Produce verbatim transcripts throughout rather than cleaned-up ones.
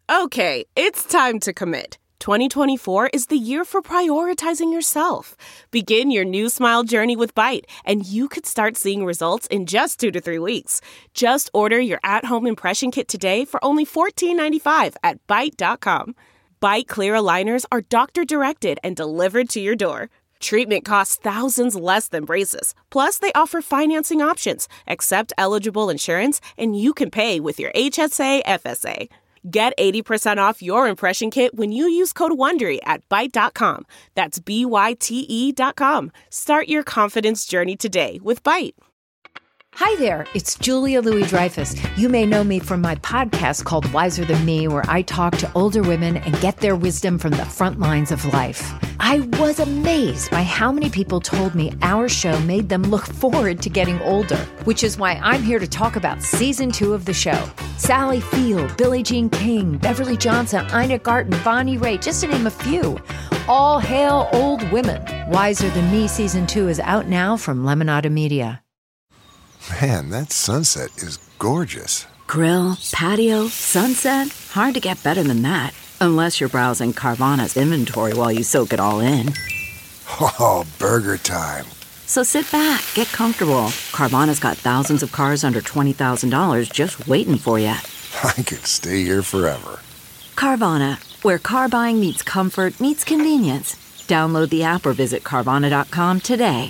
Okay, it's time to commit. twenty twenty-four is the year for prioritizing yourself. Begin your new smile journey with Byte, and you could start seeing results in just two to three weeks. Just order your at-home impression kit today for only fourteen ninety-five at byte dot com. Byte clear aligners are doctor-directed and delivered to your door. Treatment costs thousands less than braces. Plus, they offer financing options, accept eligible insurance, and you can pay with your H S A F S A. Get eighty percent off your impression kit when you use code WONDERY at byte dot com. That's B Y T E dot com. Start your confidence journey today with Byte. Hi there, it's Julia Louis-Dreyfus. You may know me from my podcast called Wiser Than Me, where I talk to older women and get their wisdom from the front lines of life. I was amazed by how many people told me our show made them look forward to getting older, which is why I'm here to talk about season two of the show. Sally Field, Billie Jean King, Beverly Johnson, Ina Garten, Bonnie Raitt, just to name a few. All hail old women. Wiser Than Me season two is out now from Lemonada Media. Man, that sunset is gorgeous. Grill, patio, sunset. Hard to get better than that. Unless you're browsing Carvana's inventory while you soak it all in. Oh, burger time. So sit back, get comfortable. Carvana's got thousands of cars under twenty thousand dollars just waiting for you. I could stay here forever. Carvana, where car buying meets comfort, meets convenience. Download the app or visit Carvana dot com today.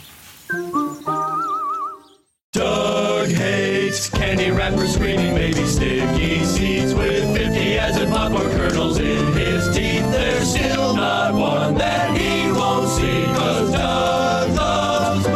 Doug hates candy wrappers, screaming baby sticky seeds with fifty as in popcorn kernels in his teeth. There's still not one that he won't see, 'cause Doug loves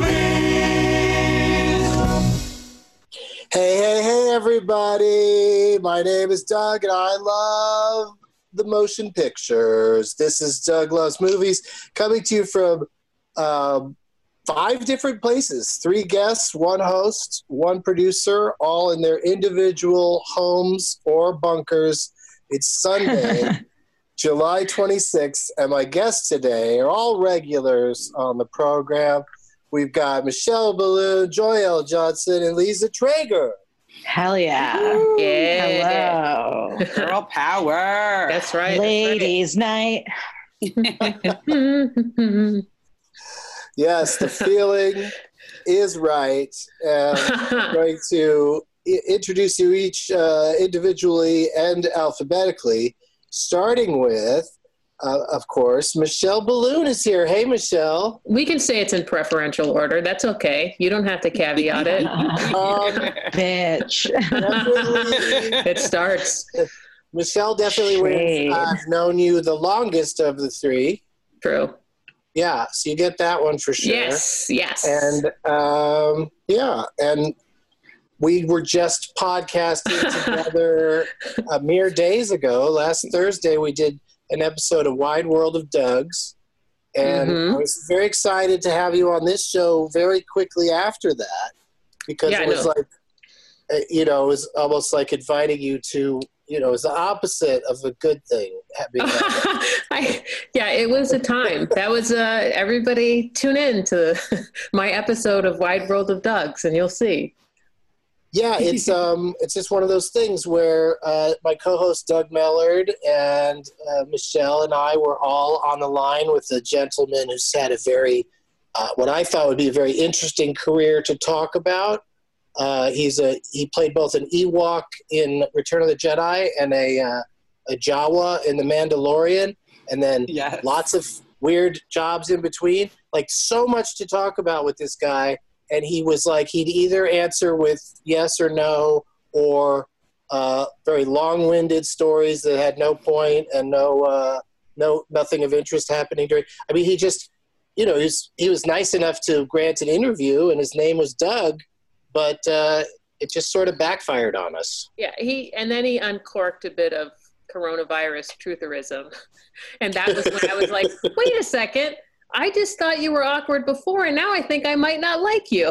movies. Hey, hey, hey, everybody. My name is Doug, and I love the motion pictures. This is Doug Loves Movies, coming to you from um, five different places, three guests, one host, one producer, all in their individual homes or bunkers. It's Sunday, July twenty-sixth, and my guests today are all regulars on the program. We've got Michelle Balloon, Joy L. Johnson, and Lisa Traeger. Hell yeah. Woo. Yeah. Hello. Girl power. That's right. Ladies' night. Yes, the feeling is right. And I'm going to I- introduce you each uh, individually and alphabetically, starting with, uh, of course, Michelle Balloon is here. Hey, Michelle. We can say it's in preferential order. That's okay. You don't have to caveat it. Um, Bitch. definitely, It starts. Michelle definitely Shade. wins. I've known you the longest of the three. True. Yeah, so you get that one for sure. Yes, yes. And um, yeah, and we were just podcasting together a mere days ago. Last Thursday, we did an episode of Wide World of Doug's, and Mhm. I was very excited to have you on this show very quickly after that, because Yeah, I it was know. like, uh, you know, it was almost like inviting you to, you know, it was the opposite of a good thing. Being I, yeah, it was a time. That was uh, everybody tune in to my episode of Wide World of Doug's, and you'll see. Yeah, it's um, it's just one of those things where uh, my co-host Doug Mellard and uh, Michelle and I were all on the line with a gentleman who's had a very, uh, what I thought would be a very interesting career to talk about. Uh, he's a he played both an Ewok in Return of the Jedi and a uh, a Jawa in The Mandalorian, and then Yes. lots of weird jobs in between. Like, so much to talk about with this guy. And he was like, he'd either answer with yes or no, or uh, very long-winded stories that had no point and no, uh, no, nothing of interest happening during. I mean, he just, you know, he was, he was nice enough to grant an interview, and his name was Doug, but uh, it just sort of backfired on us. Yeah, he and then he uncorked a bit of coronavirus trutherism, and that was when I was like, wait a second. I just thought you were awkward before, and now I think I might not like you.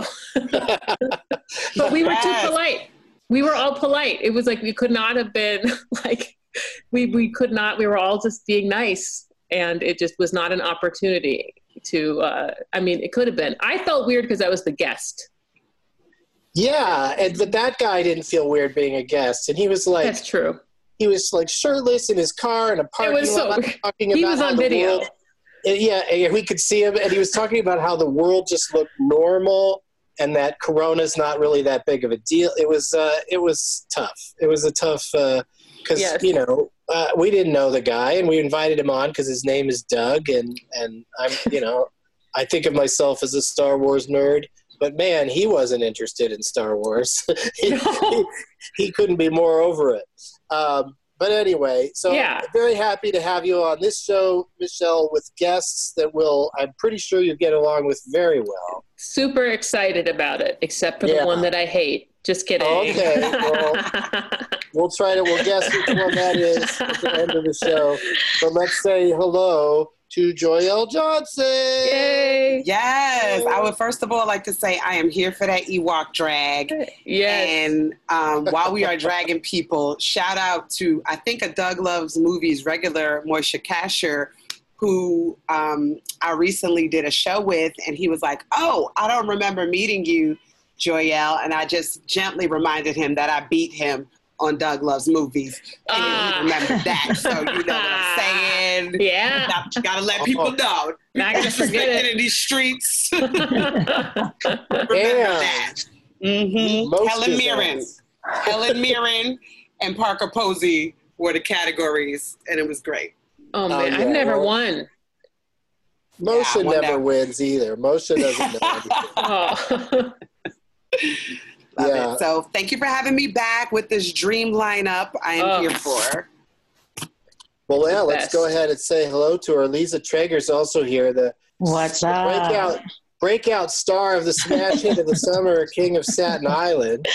But we were too Yes. polite. We were all polite. It was like we could not have been like, we, we could not, we were all just being nice, and it just was not an opportunity to, uh, I mean, it could have been. I felt weird because I was the guest. Yeah, and but that guy didn't feel weird being a guest, and he was like, That's true. he was like shirtless in his car in a parking It was so lot weird. talking He about was how on the video. world- and yeah, and we could see him, and he was talking about how the world just looked normal, and that Corona's not really that big of a deal. It was, uh, it was tough. It was a tough because Yes. you know uh, we didn't know the guy, and we invited him on because his name is Doug, and and I'm you know I think of myself as a Star Wars nerd, but man, he wasn't interested in Star Wars. he, he, he couldn't be more over it. Um, But anyway, so Yeah. I'm very happy to have you on this show, Michelle, with guests that will, I'm pretty sure you get along with very well. Super excited about it, except for Yeah. the one that I hate. Just kidding. Okay, well, we'll try to, we'll guess which one that is at the end of the show. But let's say hello to Joyelle Johnson. Yay! Yes, I would first of all like to say I am here for that Ewok drag. Yes. And um, while we are dragging people, shout out to, I think, a Doug Loves Movies regular, Moisha Kasher, who um, I recently did a show with, and he was like, oh, I don't remember meeting you, Joyelle. And I just gently reminded him that I beat him on Doug Loves Movies. And Ah. he remembered that. So you know what I'm saying? Yeah. Got, gotta let people know. Not gonna forget it. In these streets. Remember Damn. that. Mm-hmm. Most Helen of Mirren. us. Helen Mirren and Parker Posey were the categories, and it was great. Oh, man. Oh, yeah, I've never well- won. Moshe Yeah, I wonder- never wins either. Moshe doesn't know anything. Oh. Love Yeah. it. So thank you for having me back with this dream lineup I am Oh. here for. Well, yeah, The let's best. go ahead and say hello to her. Lisa Traeger's also here, the What's up? breakout breakout star of the smash hit of the summer, King of Staten Island.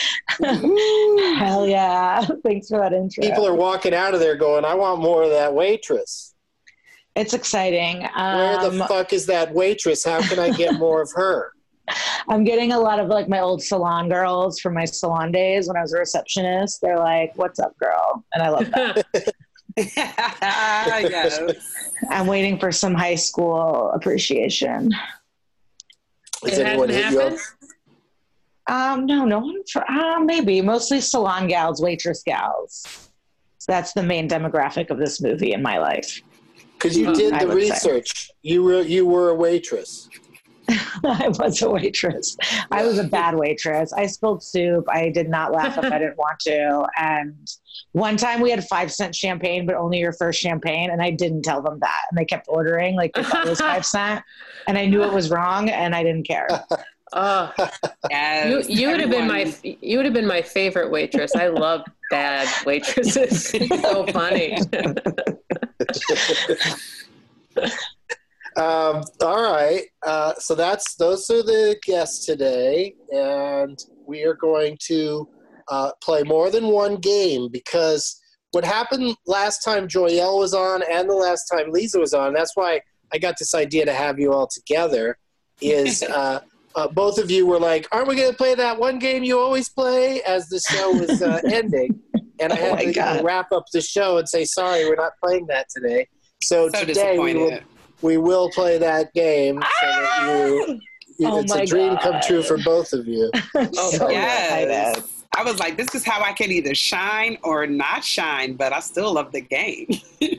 Hell yeah. Thanks for that intro. People are walking out of there going, I want more of that waitress. It's exciting. Where Um, the fuck is that waitress? How can I get more of her? I'm getting a lot of like my old salon girls from my salon days when I was a receptionist. They're like, what's up, girl? And I love that. Yes. I'm waiting for some high school appreciation. Has It anyone hasn't hit you up? happened? Um, no, no one, for, uh, maybe mostly salon gals, waitress gals. That's the main demographic of this movie in my life. Because you did I the would say. research. You were you were a waitress. I was a waitress. I was a bad waitress. I spilled soup. I did not laugh if I didn't want to. And one time we had five cent champagne, but only your first champagne. And I didn't tell them that. And they kept ordering like they thought it was five cent. And I knew it was wrong and I didn't care. Oh. Yes. You you would have been my Everyone- you would have been my favorite waitress. I love bad waitresses. It's so funny. Um, all right. Uh, so that's those are the guests today, and we are going to uh, play more than one game because what happened last time Joyelle was on and the last time Lisa was on. That's why I got this idea to have you all together. Is uh, uh, both of you were like, "Aren't we going to play that one game you always play?" As the show was uh, ending, and I Oh had my to you know, God. wrap up the show and say, "Sorry, we're not playing that today." So, So today we will disappointed. we will play that game so that you, you Oh it's my a dream come God. true for both of you. Oh, So Yes. excited. I was like, this is how I can either shine or not shine, but I still love the game.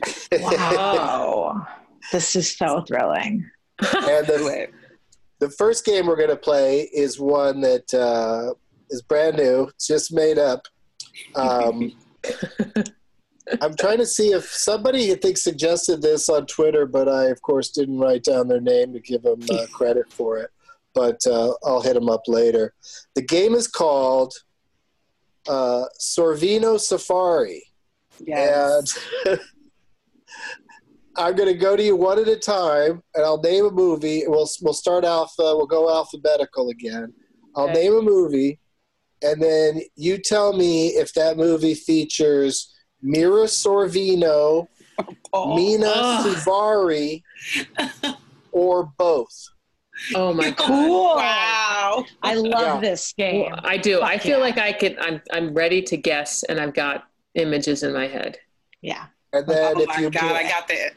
Wow. This is so thrilling. And Do the, it. the first game we're going to play is one that uh, is brand new. It's just made up. Um, I'm trying to see if somebody I think suggested this on Twitter, but I, of course, didn't write down their name to give them uh, credit for it. But uh, I'll hit them up later. The game is called uh, Sorvino Safari. Yes. And I'm going to go to you one at a time, and I'll name a movie. We'll we'll start off. Uh, we'll go alphabetical again. I'll Okay. name a movie, and then you tell me if that movie features Mira Sorvino, Oh. Mina Ugh. Suvari, or both. Oh my god. Cool. Wow. I love Yeah. this game. I do. I Fuck feel yeah. like I could I'm I'm ready to guess and I've got images in my head. Yeah. And then Oh if my you God, I got that.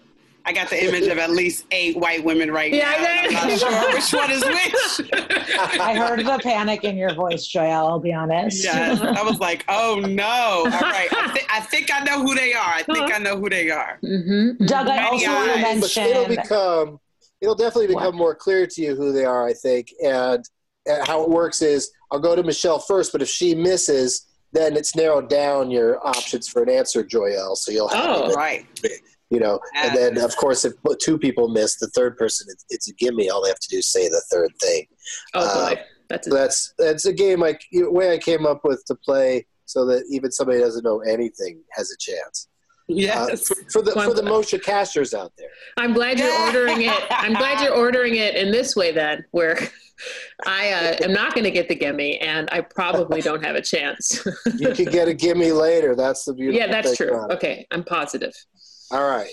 I got the image of at least eight white women right Yeah, now. And I'm not sure which one is which. I heard the panic in your voice, Joelle, I'll be honest. Yes, I was like, oh no. All right, I, th- I think I know who they are. I think I know who they are. Mm-hmm. Doug, I also want to Many eyes. mention. It'll become, it'll definitely become What? more clear to you who they are, I think. And, and how it works is I'll go to Michelle first, but if she misses, then it's narrowed down your options for an answer, Joyelle. So you'll have Oh, to, Right. you know, and then of course if two people miss, the third person, it's, it's a gimme. All they have to do is say the third thing. Oh Uh, boy, that's So a, that's that's a game like way I came up with to play so that even somebody who doesn't know anything has a chance. Uh, Yes. for, for the for the Moshe casters out there. I'm glad you're ordering it. I'm glad you're ordering it in this way then, where I uh, am not going to get the gimme, and I probably don't have a chance. You could get a gimme later. That's the beautiful Yeah, that's thing true. about it. Okay, I'm positive. All right.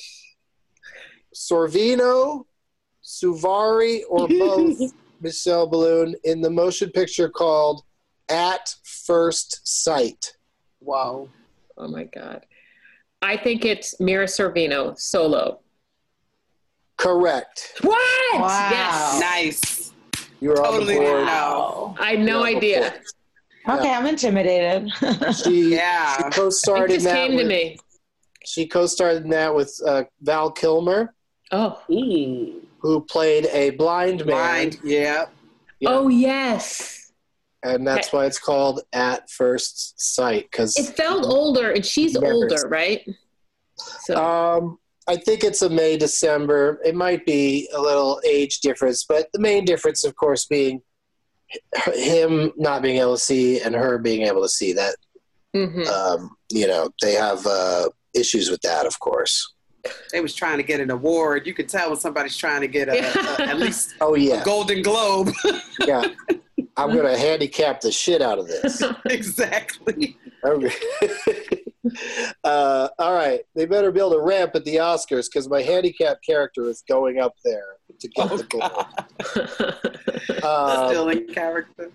Sorvino, Suvari, or both Michelle Balloon in the motion picture called At First Sight. Whoa. Oh my God. I think it's Mira Sorvino, Solo. Correct. What? Wow. Yes. Nice. You're Totally on the didn't board. know. I had no You're on the idea. board. Okay, I'm intimidated. She, Yeah. she It co-starred in just that came to with, me. She co-starred in that with uh, Val Kilmer, Oh. Mm. who played a blind man. Blind. Yeah. Yeah. Oh, yes. And that's why it's called At First Sight. Because It felt older, and she's Never older, seen- right? So Um, I think it's a May, December. It might be a little age difference, but the main difference, of course, being h- him not being able to see and her being able to see. That, mhm. um, you know, they have uh, issues with that, of course. They was trying to get an award. You could tell when somebody's trying to get a, a at least Oh, a yeah. Golden Globe. Yeah. I'm going to handicap the shit out of this. Exactly. Okay. uh, all right. They better build a ramp at the Oscars because my handicapped character is going up there to get Oh, the gold. God. Um, Still in character.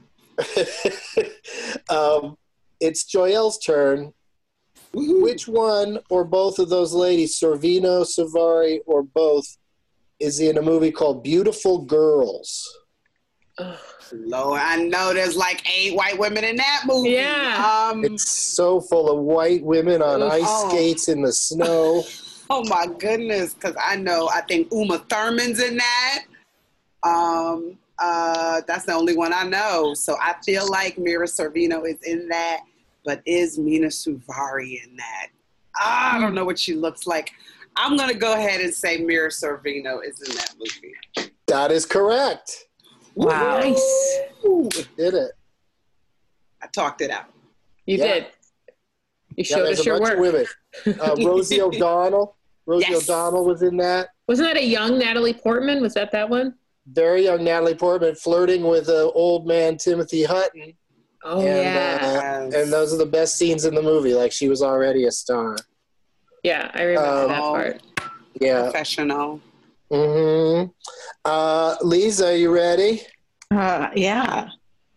um, it's Joelle's turn. Woohoo. Which one or both of those ladies, Sorvino, Savari, or both, is in a movie called Beautiful Girls? Lord, I know there's like eight white women in that movie. Yeah. Um, It's so full of white women on ice Oh. skates in the snow. oh my goodness, because I know I think Uma Thurman's in that. Um, uh, that's the only one I know. So I feel like Mira Sorvino is in that, but is Mina Suvari in that? I don't know what she looks like. I'm gonna go ahead and say Mira Sorvino is in that movie. That is correct. Wow. Nice. Ooh, Did it. I talked it out. You Yeah. did. You Yeah, showed there's us a your bunch work. of women. Uh, Rosie O'Donnell. Rosie Yes. O'Donnell was in that. Wasn't that a young Natalie Portman? Was that that one? Very young Natalie Portman flirting with uh, old man Timothy Hutton. Oh, and, yeah. uh, and those are the best scenes in the movie. Like she was already a star. Yeah, I remember um, that part. Yeah. Professional. Mm-hmm. Uh, Lisa, you ready? Uh, yeah.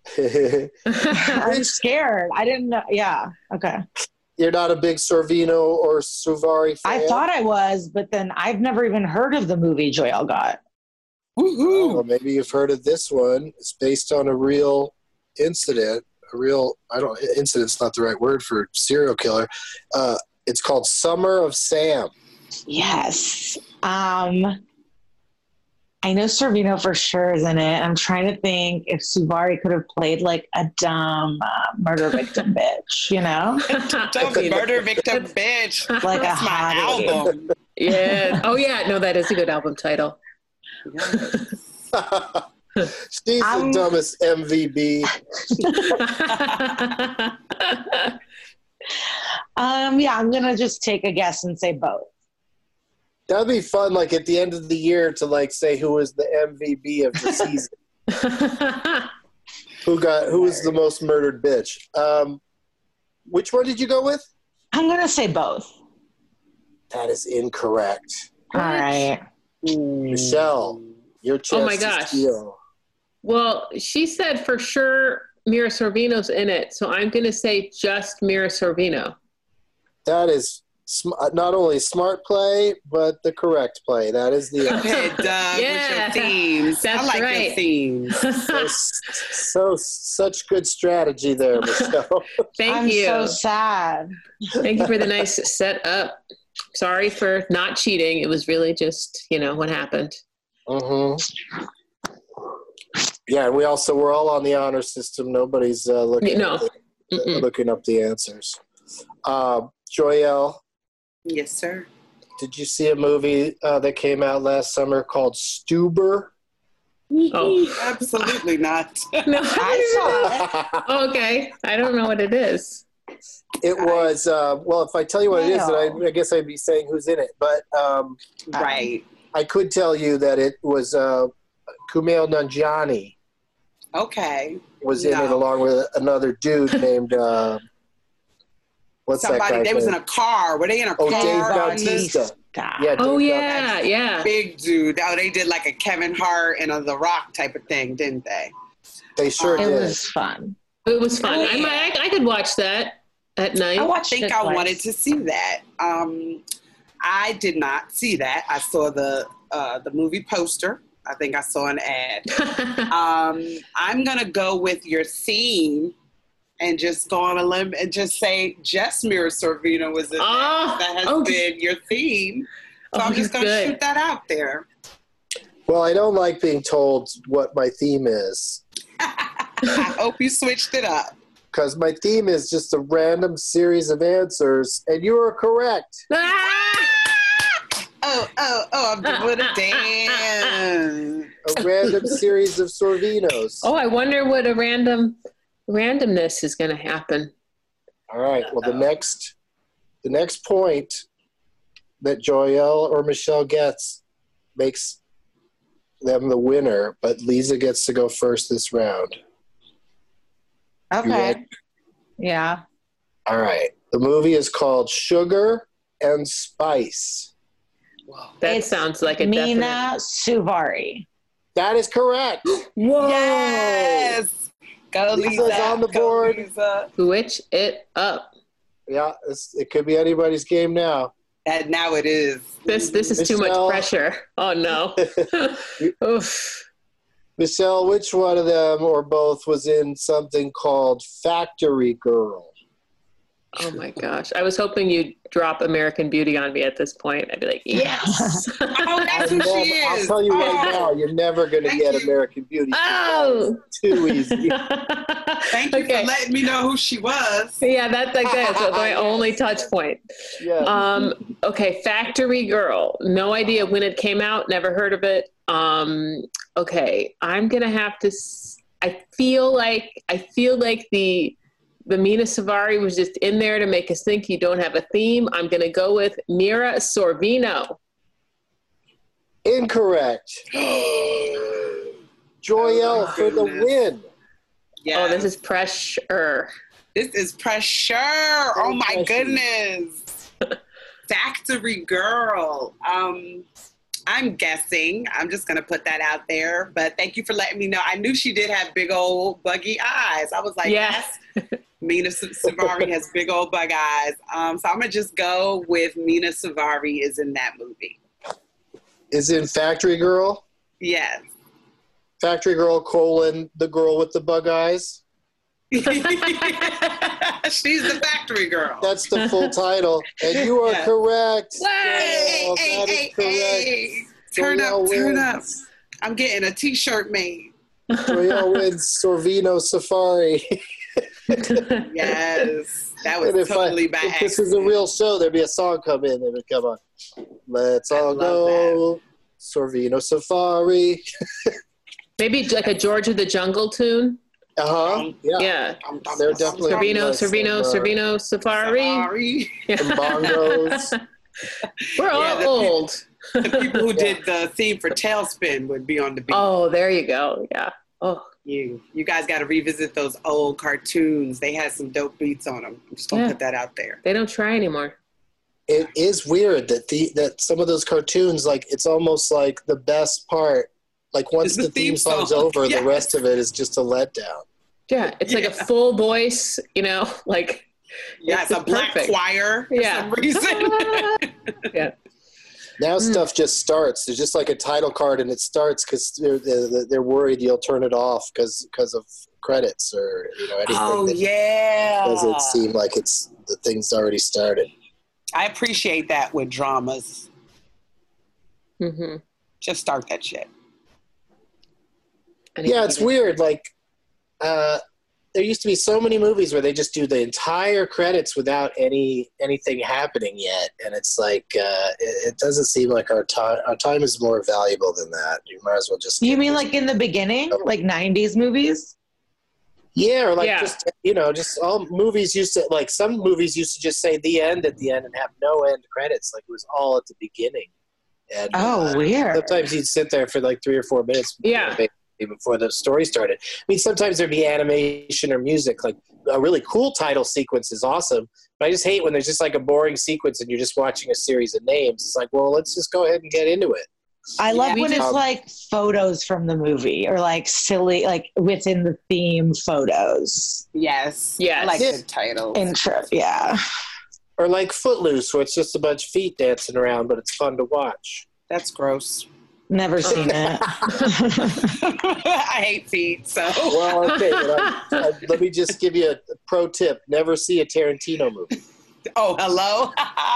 I'm scared. I didn't know. Yeah. Okay. You're not a big Sorvino or Suvari fan? I thought I was, but then I've never even heard of the movie Joelle got. Woohoo! Well, maybe you've heard of this one. It's based on a real incident. A real, I don't, incident's not the right word for serial killer. Uh, it's called Summer of Sam. Yes. Um, I know Sorvino for sure is in it. I'm trying to think if Suvari could have played like a dumb uh, murder victim bitch, you know? Dumb murder victim bitch. Like a That's my hottie. album. Yeah. Oh, yeah. No, that is a good album title. She's I'm- the dumbest M V B. Um, yeah, I'm gonna just take a guess and say both. That'd be fun, like at the end of the year, to like say who was the M V B of the season. Who got who was the most murdered bitch? Um, which one did you go with? I'm gonna say both. That is incorrect. All right. Michelle, your chance Oh my to gosh. steal. Well, she said for sure Mira Sorvino's in it, so I'm going to say just Mira Sorvino. That is sm- not only smart play, but the correct play. That is the answer. Okay, Doug, Yeah, with your themes. that's I like right. your themes. so, so such good strategy there, Michelle. Thank I'm you. so sad. Thank you for the nice setup. Sorry for not cheating. It was really just, you know, what happened. Mm-hmm. Yeah, and we also we're all on the honor system. Nobody's uh, looking No. at the, Mm-mm. looking up the answers. Uh, Joyelle, Yes, sir. did you see a movie uh, that came out last summer called Stuber? Oh. Absolutely not. No, I saw it. Okay. I don't know what it is. It was uh, well. If I tell you what it is, then I, Wow. I guess I'd be saying who's in it. But um, Right. I could tell you that it was uh, Kumail Nanjiani Okay. was in No. it along with another dude named uh, what's that Somebody, guy's they was in name? a car. Were they in a Oh, car? Dave on Bautista. this Yeah. Oh, Dave yeah. Yeah. Big dude. Oh, they did like a Kevin Hart and a The Rock type of thing, didn't they? They sure It did. was fun. It was fun. Oh, I, yeah. might, I could watch that at night. I I watched think it I twice. wanted to see that. Um, I did not see that. I saw the uh, the movie poster. I think I saw an ad. Um, I'm gonna go with your theme and just go on a limb and just say just Mira Sorvino was in Oh, that. That has oh. been your theme. So Oh, I'm just you're gonna good. shoot that out there. Well, I don't like being told what my theme is I hope you switched it up. because my theme is just a random series of answers, and you are correct. Ah! Oh, oh, oh, I'm doing a dance. A random series of Sorvinos. Oh, I wonder what a random randomness is going to happen. All right. Well, the next, the next point that Joyelle or Michelle gets makes them the winner, but Lisa gets to go first this round. You Okay. ready? Yeah. All right. The movie is called Sugar and Spice. That It's sounds like a Mina definite. Suvari. That is correct. Whoa! Yes. Go, Lisa's Lisa. on the Go, board. Lisa. Switch it up. Yeah, it's, it could be anybody's game now. And now it is. This this is too Michelle. much pressure. Oh no. Oof. Michelle, which one of them or both was in something called Factory Girl? Oh my gosh. I was hoping you'd drop American Beauty on me at this point. I'd be like, yes. Oh, that's who Never- she is. I'll tell you right Oh. now, you're never going to Thank get you. American Beauty. Oh. It's too easy. Thank you Okay. for letting me know who she was. Yeah, that's like that's my only touch point. Yeah. Um, okay, Factory Girl. No idea when it came out. Never heard of it. Um, okay, I'm gonna have to. S- I feel like I feel like the the Mina Suvari was just in there to make us think you don't have a theme. I'm gonna go with Mira Sorvino. Incorrect. Joyelle Oh, my for the goodness. win. Yeah. Oh, this is pressure. This is pressure. Oh my pressure. goodness. Factory Girl. Um, I'm guessing. I'm just gonna put that out there. But thank you for letting me know. I knew she did have big old buggy eyes. I was like, Yes. yes. Mina Sa- Savari has big old bug eyes. Um, so I'm gonna just go with Mina Savari is in that movie. Is in Factory Girl? Yes. Factory Girl colon the girl with the bug eyes? She's the factory girl. That's the full title. And you are Yeah. correct. Hey, Joyelle, hey, that is hey, correct. hey. Turn Joyelle up, turn up. wins. I'm getting a t-shirt made. Joyelle wins Sorvino Safari. Yes. That was And if, I, totally by if this was a accident. real show, there'd be a song come in that would come on. Let's I all love go. Sorvino Safari. Maybe like a George of the Jungle tune. Uh huh. Um, Yeah. Yeah. Um, um, They're um, definitely- um, Servino, Nice, Servino, uh, Servino, Safari. Sorry. And bongos. We're all Yeah, the peop- old. The people who did the theme for Tailspin would be on the beat. Oh, there you go. Yeah. Oh, You, you guys got to revisit those old cartoons. They had some dope beats on them. I'm just gonna Yeah. put that out there. they don't try anymore. It is weird that the that some of those cartoons, like it's almost like the best part. Like once It's the the theme theme song's song. over, Yes. the rest of it is just a letdown. Yeah, it's like a Yeah. full voice, you know, like Yeah, it's, it's a black perfect. choir for yeah. some reason. yeah. Now Mm. stuff just starts. There's just like a title card, and it starts because they're, they're they're worried you'll turn it off because because of credits or you know anything. Oh that yeah. Doesn't seem like it's the thing's already started. I appreciate that with dramas. Mm-hmm. Just start that shit. Yeah, it's weird. Like, uh, there used to be so many movies where they just do the entire credits without any anything happening yet, and it's like uh, it, it doesn't seem like our time. Our time is more valuable than that. You might as well just. You mean like in the beginning, like nineties movies? Yeah, or like Yeah. just you know, just all movies used to like some movies used to just say the end at the end and have no end credits. Like it was all at the beginning. And, Oh, uh, weird. Sometimes you'd sit there for like three or four minutes. Yeah. Before the story started. I mean, sometimes there'd be animation or music. Like a really cool title sequence is awesome, but I just hate when there's just like a boring sequence and you're just watching a series of names. It's like, well, let's just go ahead and get into it. I love Yeah, when it's um, like photos from the movie or like silly, like within the theme photos. Yes. Yes. I like Yeah. the titles. Intro, yeah. Or like Footloose, where it's just a bunch of feet dancing around, but it's fun to watch. That's gross. Never seen it. I hate feet, so. Well, okay, but I, I, let me just give you a, a pro tip. Never see a Tarantino movie. Oh, hello?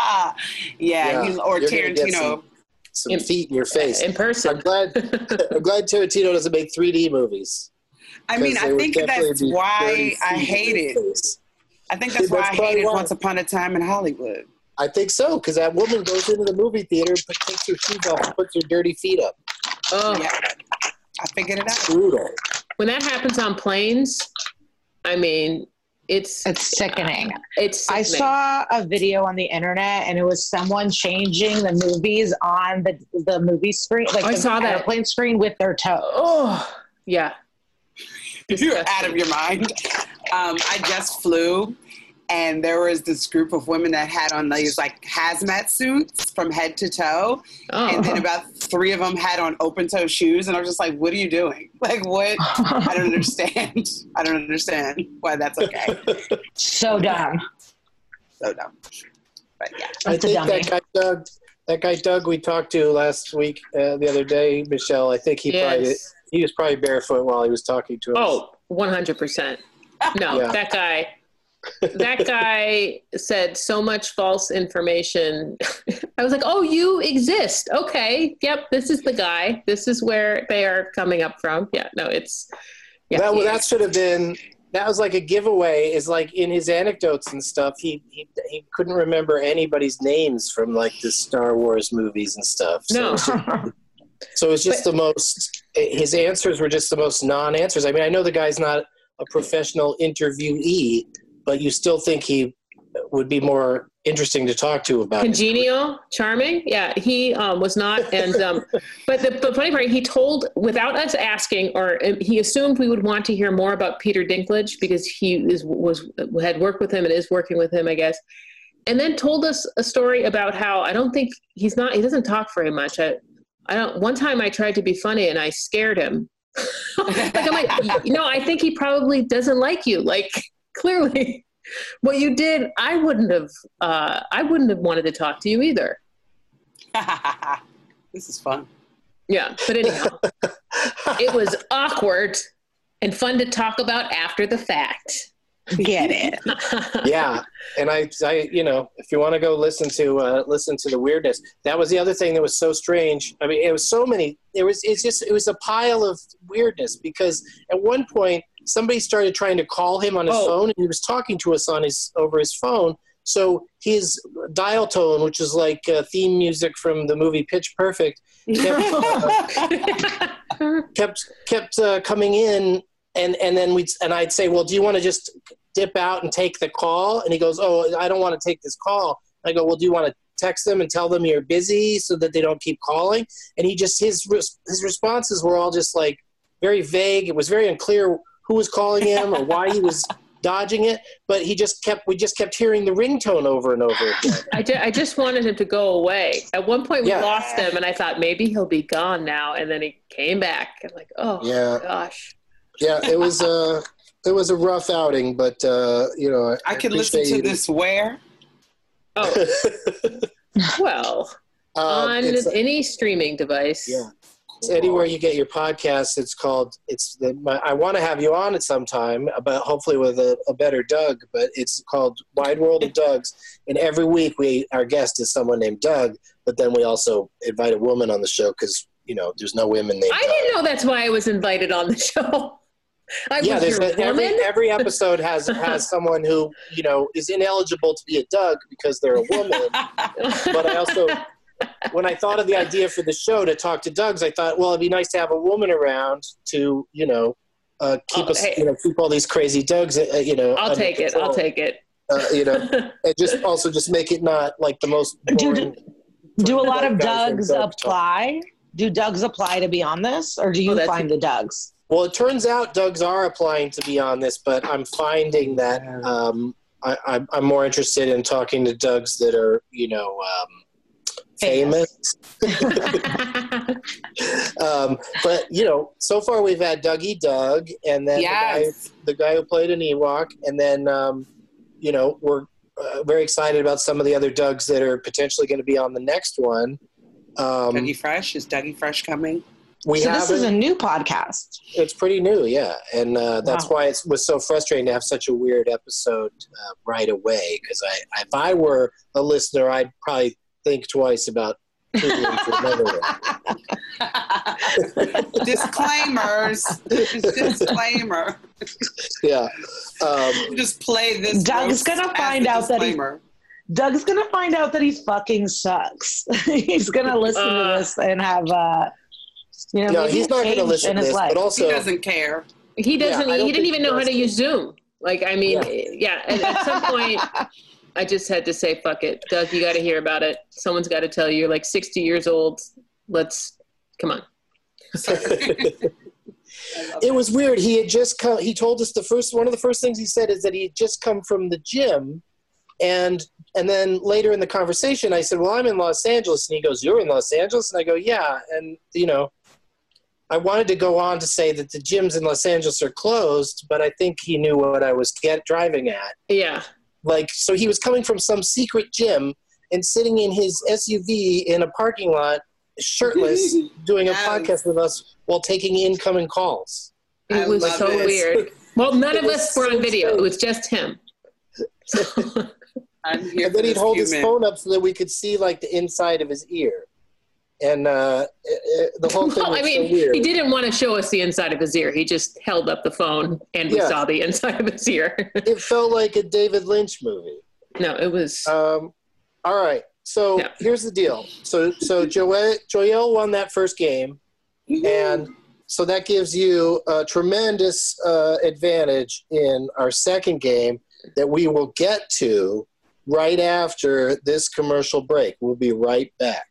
yeah, Yeah, you, or you're gonna get Tarantino. Some, some In- feet in your face. In person. I'm glad, I'm glad Tarantino doesn't make three D movies. I mean, 'Cause I there would think definitely that's be why dirty I feet hate in it. your face. I think that's why That's I probably hated why. Once Upon a Time in Hollywood. I think so, because that woman goes into the movie theater, and takes her shoes off, and puts her dirty feet up. Oh, Yeah, I figured it out. Brutal. when that happens on planes, I mean, it's It's sickening. it's. I sickening. saw a video on the internet, and it was someone changing the movies on the the movie screen, like I the saw that. airplane screen, with their toes. Oh, yeah. You're out of your mind. Um, I just flew, and there was this group of women that had on these like hazmat suits from head to toe, Oh. and then about three of them had on open toe shoes, and I was just like, "What are you doing? Like, what? I don't understand. I don't understand why that's okay." So dumb. So dumb. But yeah, I That's a think dummy. that guy Doug, that guy Doug we talked to last week, uh, the other day, Michelle. I think he probably Yes. he was probably barefoot while he was talking to us. Oh, one hundred percent. No, Yeah. that guy, that guy said so much false information. I was like, oh, you exist. Okay. Yep. This is the guy. This is where they are coming up from. Yeah. No, it's, yeah. that, he that is. should have been. That was like a giveaway. Is like in his anecdotes and stuff. He, he he couldn't remember anybody's names from like the Star Wars movies and stuff. So No. it was just, so it was just the most. His answers were just the most non-answers. I mean, I know the guy's not a professional interviewee, but you still think he would be more interesting to talk to about it. Congenial, charming. Yeah, he um, was not. And um, but the, the funny part, he told without us asking, or uh, he assumed we would want to hear more about Peter Dinklage because he is was had worked with him and is working with him, I guess. And then told us a story about how I don't think he's not. He doesn't talk very much. I, I don't. One time I tried to be funny and I scared him. Like I'm like, you know, I think he probably doesn't like you. Like clearly. What you did, I wouldn't have. Uh, I wouldn't have wanted to talk to you either. this is fun. Yeah, but anyhow, it was awkward and fun to talk about after the fact. Get it. Yeah, and I, I, you know, if you want to go listen to uh, listen to the weirdness, that was the other thing that was so strange. I mean, it was so many. There was, it's just, it was a pile of weirdness because at one point somebody started trying to call him on his Oh. phone, and he was talking to us on his over his phone. So his dial tone, which is like uh, theme music from the movie Pitch Perfect, kept uh, kept, kept uh, coming in. And and then we and I'd say, well, do you want to just dip out and take the call? And he goes, oh, I don't want to take this call. I go, well, do you want to text them and tell them you're busy so that they don't keep calling? And he just his his responses were all just like very vague. It was very unclear who was calling him or why he was dodging it. But he just kept we just kept hearing the ringtone over and over again. I, ju- I just wanted him to go away. At one point, we Yeah. lost him, and I thought maybe he'll be gone now. And then he came back. I'm like, oh Yeah. gosh. Yeah, it was uh it was a rough outing, but uh, you know, I, I can listen to you. this where? Oh, well, um, on any streaming device. Yeah. Anywhere you get your podcasts, it's called. It's the. My, I want to have you on at some time, but hopefully with a, a better Doug. But it's called Wide World of Dougs, and every week we our guest is someone named Doug. But then we also invite a woman on the show because you know there's no women named. I Doug. didn't know that's why I was invited on the show. I yeah, was there's your a, every woman? every episode has has someone who you know is ineligible to be a Doug because they're a woman. But I also. When I thought of the idea for the show to talk to Dougs, I thought, well, it'd be nice to have a woman around to, you know, uh, keep oh, us, hey. you know, keep all these crazy Dougs, uh, you know. I'll take it. I'll take it. Uh, you know, and just also just make it not like the most. Do, do, do a lot of guys Dougs apply? Do Dougs apply to be on this, or do you oh, find the Dougs? Well, it turns out Dougs are applying to be on this, but I'm finding that um, I, I'm, I'm more interested in talking to Dougs that are, you know. Um, famous. um, but you know, so far we've had Dougie Doug, and then yes. the, guy, the guy who played an Ewok, and then um, you know we're uh, very excited about some of the other Dougs that are potentially going to be on the next one. Um, Dougie Fresh is Dougie Fresh coming? We so this is a new podcast. It's pretty new, yeah, and uh, that's wow. why it was so frustrating to have such a weird episode uh, right away. Because I, if I were a listener, I'd probably think twice about Googling for another one. Disclaimers. Disclaimer. Yeah. Um, Just play this. Doug's gonna find out that he, Doug's gonna find out that he fucking sucks. He's gonna listen uh, to this and have, uh, you know, no, he's not gonna listen to this, life. but also he doesn't care. He doesn't. Yeah, he didn't even know how to care. use Zoom. Like, I mean, yeah. yeah and at some point. I just had to say, fuck it. Doug, you got to hear about it. Someone's got to tell you. You're like sixty years old. Let's, come on. It was weird. He had just come, he told us the first, one of the first things he said is that he had just come from the gym. And, and then later in the conversation, I said, well, I'm in Los Angeles. And he goes, you're in Los Angeles? And I go, yeah. And, you know, I wanted to go on to say that the gyms in Los Angeles are closed, but I think he knew what I was get, driving at. Yeah. Like, so he was coming from some secret gym and sitting in his S U V in a parking lot, shirtless, doing a yes. podcast with us while taking incoming calls. It I was love so it. weird. Well, none It of was us were so on video. strange. It was just him. I'm here And then for he'd this hold his human. phone up so that we could see, like, the inside of his ear. And uh, it, it, the whole thing Well, was I mean, so weird. he didn't want to show us the inside of his ear. He just held up the phone and we Yeah. saw the inside of his ear. It felt like a David Lynch movie. No, it was. Um, all right. So Yeah. here's the deal. So so Joelle, Joelle won that first game, and so that gives you a tremendous uh, advantage in our second game that we will get to right after this commercial break. We'll be right back.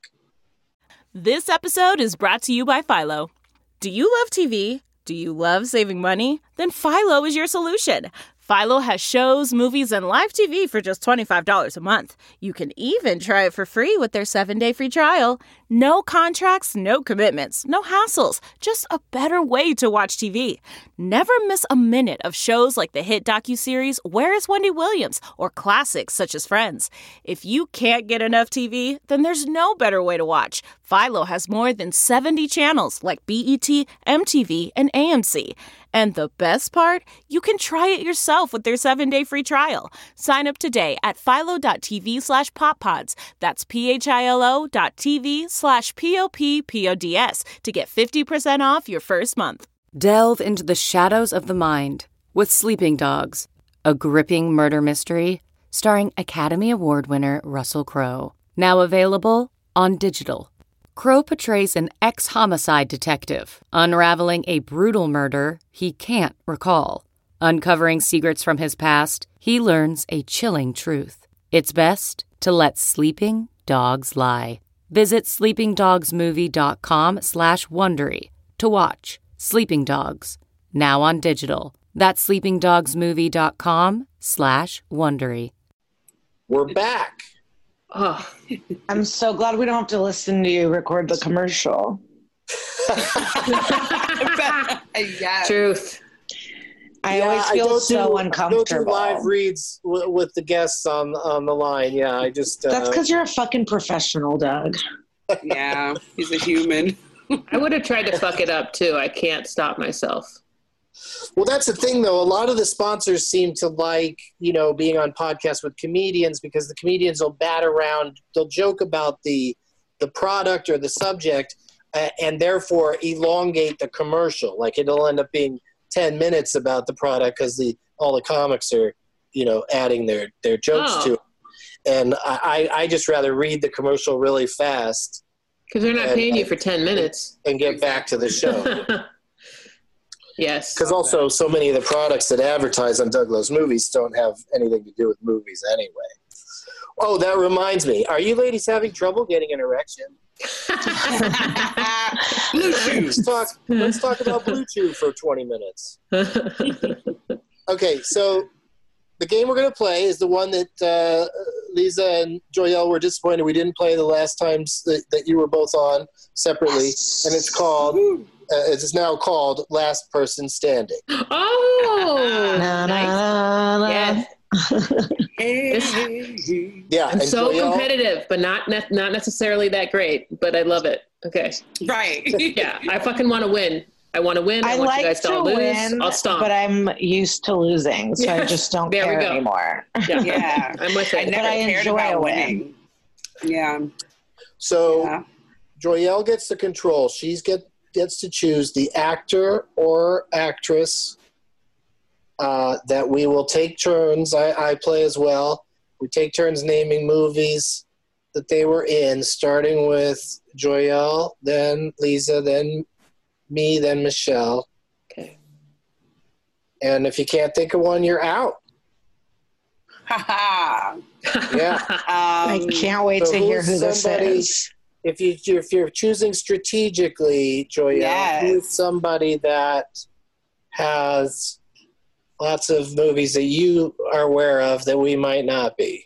This episode is brought to you by Philo. Do you love T V? Do you love saving money? Then Philo is your solution. Philo has shows, movies, and live T V for just twenty-five dollars a month. You can even try it for free with their seven-day free trial. No contracts, no commitments, no hassles. Just a better way to watch T V. Never miss a minute of shows like the hit docuseries Where is Wendy Williams? Or classics such as Friends. If you can't get enough T V, then there's no better way to watch. Philo has more than seventy channels like B E T, M T V, and A M C. And the best part? You can try it yourself with their seven-day free trial. Sign up today at philo.tv slash poppods. That's P-H-I-L-O dot TV slash P-O-P-P-O-D-S to get fifty percent off your first month. Delve into the shadows of the mind with Sleeping Dogs, a gripping murder mystery starring Academy Award winner Russell Crowe. Now available on digital. Crowe portrays an ex-homicide detective, unraveling a brutal murder he can't recall. Uncovering secrets from his past, he learns a chilling truth. It's best to let sleeping dogs lie. Visit sleepingdogsmovie.com slash Wondery to watch Sleeping Dogs, now on digital. That's sleepingdogsmovie.com slash Wondery. We're back. Oh, I'm so glad we don't have to listen to you record the commercial. Yes. truth. I Yeah, always feel don't so do, uncomfortable. I don't do live reads w- with the guests on on the line. Yeah, I just. Uh, That's because you're a fucking professional, Doug. Yeah, he's a human. I would have tried to fuck it up too. I can't stop myself. Well, that's the thing, though. A lot of the sponsors seem to like, you know, being on podcasts with comedians because the comedians will bat around, they'll joke about the the product or the subject, uh, and therefore elongate the commercial. Like it'll end up being ten minutes about the product because the all the comics are, you know, adding their their jokes Oh. to it. And I, I just rather read the commercial really fast Because they're not And- paying you for ten minutes. and get back to the show. Yes. Because also so many of the products that advertise on Doug Loves Movies don't have anything to do with movies anyway. Oh, that reminds me. Are you ladies having trouble getting an erection? Let's talk, let's talk about Bluetooth for twenty minutes. Okay, so the game we're going to play is the one that uh, Lisa and Joyelle were disappointed we didn't play the last times that, that you were both on separately, and it's called, uh, it is now called Last Person Standing. Oh, Na, nice. na, na. Yes. Yeah, I'm and so Joyelle- competitive, but not ne- not necessarily that great. But I love it. Okay. Right. Yeah, I fucking want to win. I want to win. I, I want like you guys to, to all lose. win, I'll stomp. but I'm used to losing, so I Yeah. just don't There we care go. anymore. yeah. Yeah. I'm with I it. never I cared enjoy about a win. winning. Yeah. So Yeah. Joyelle gets the control. She's get gets to choose the actor or actress uh, that we will take turns. I, I play as well. We take turns naming movies that they were in, starting with Joyelle, then Lisa, then me, then Michelle. Okay. And if you can't think of one, you're out. Ha ha. Yeah. I Um, can't wait so to hear who's who this somebody- is. If you if you're choosing strategically, Joyelle, Yes. who's somebody that has lots of movies that you are aware of that we might not be?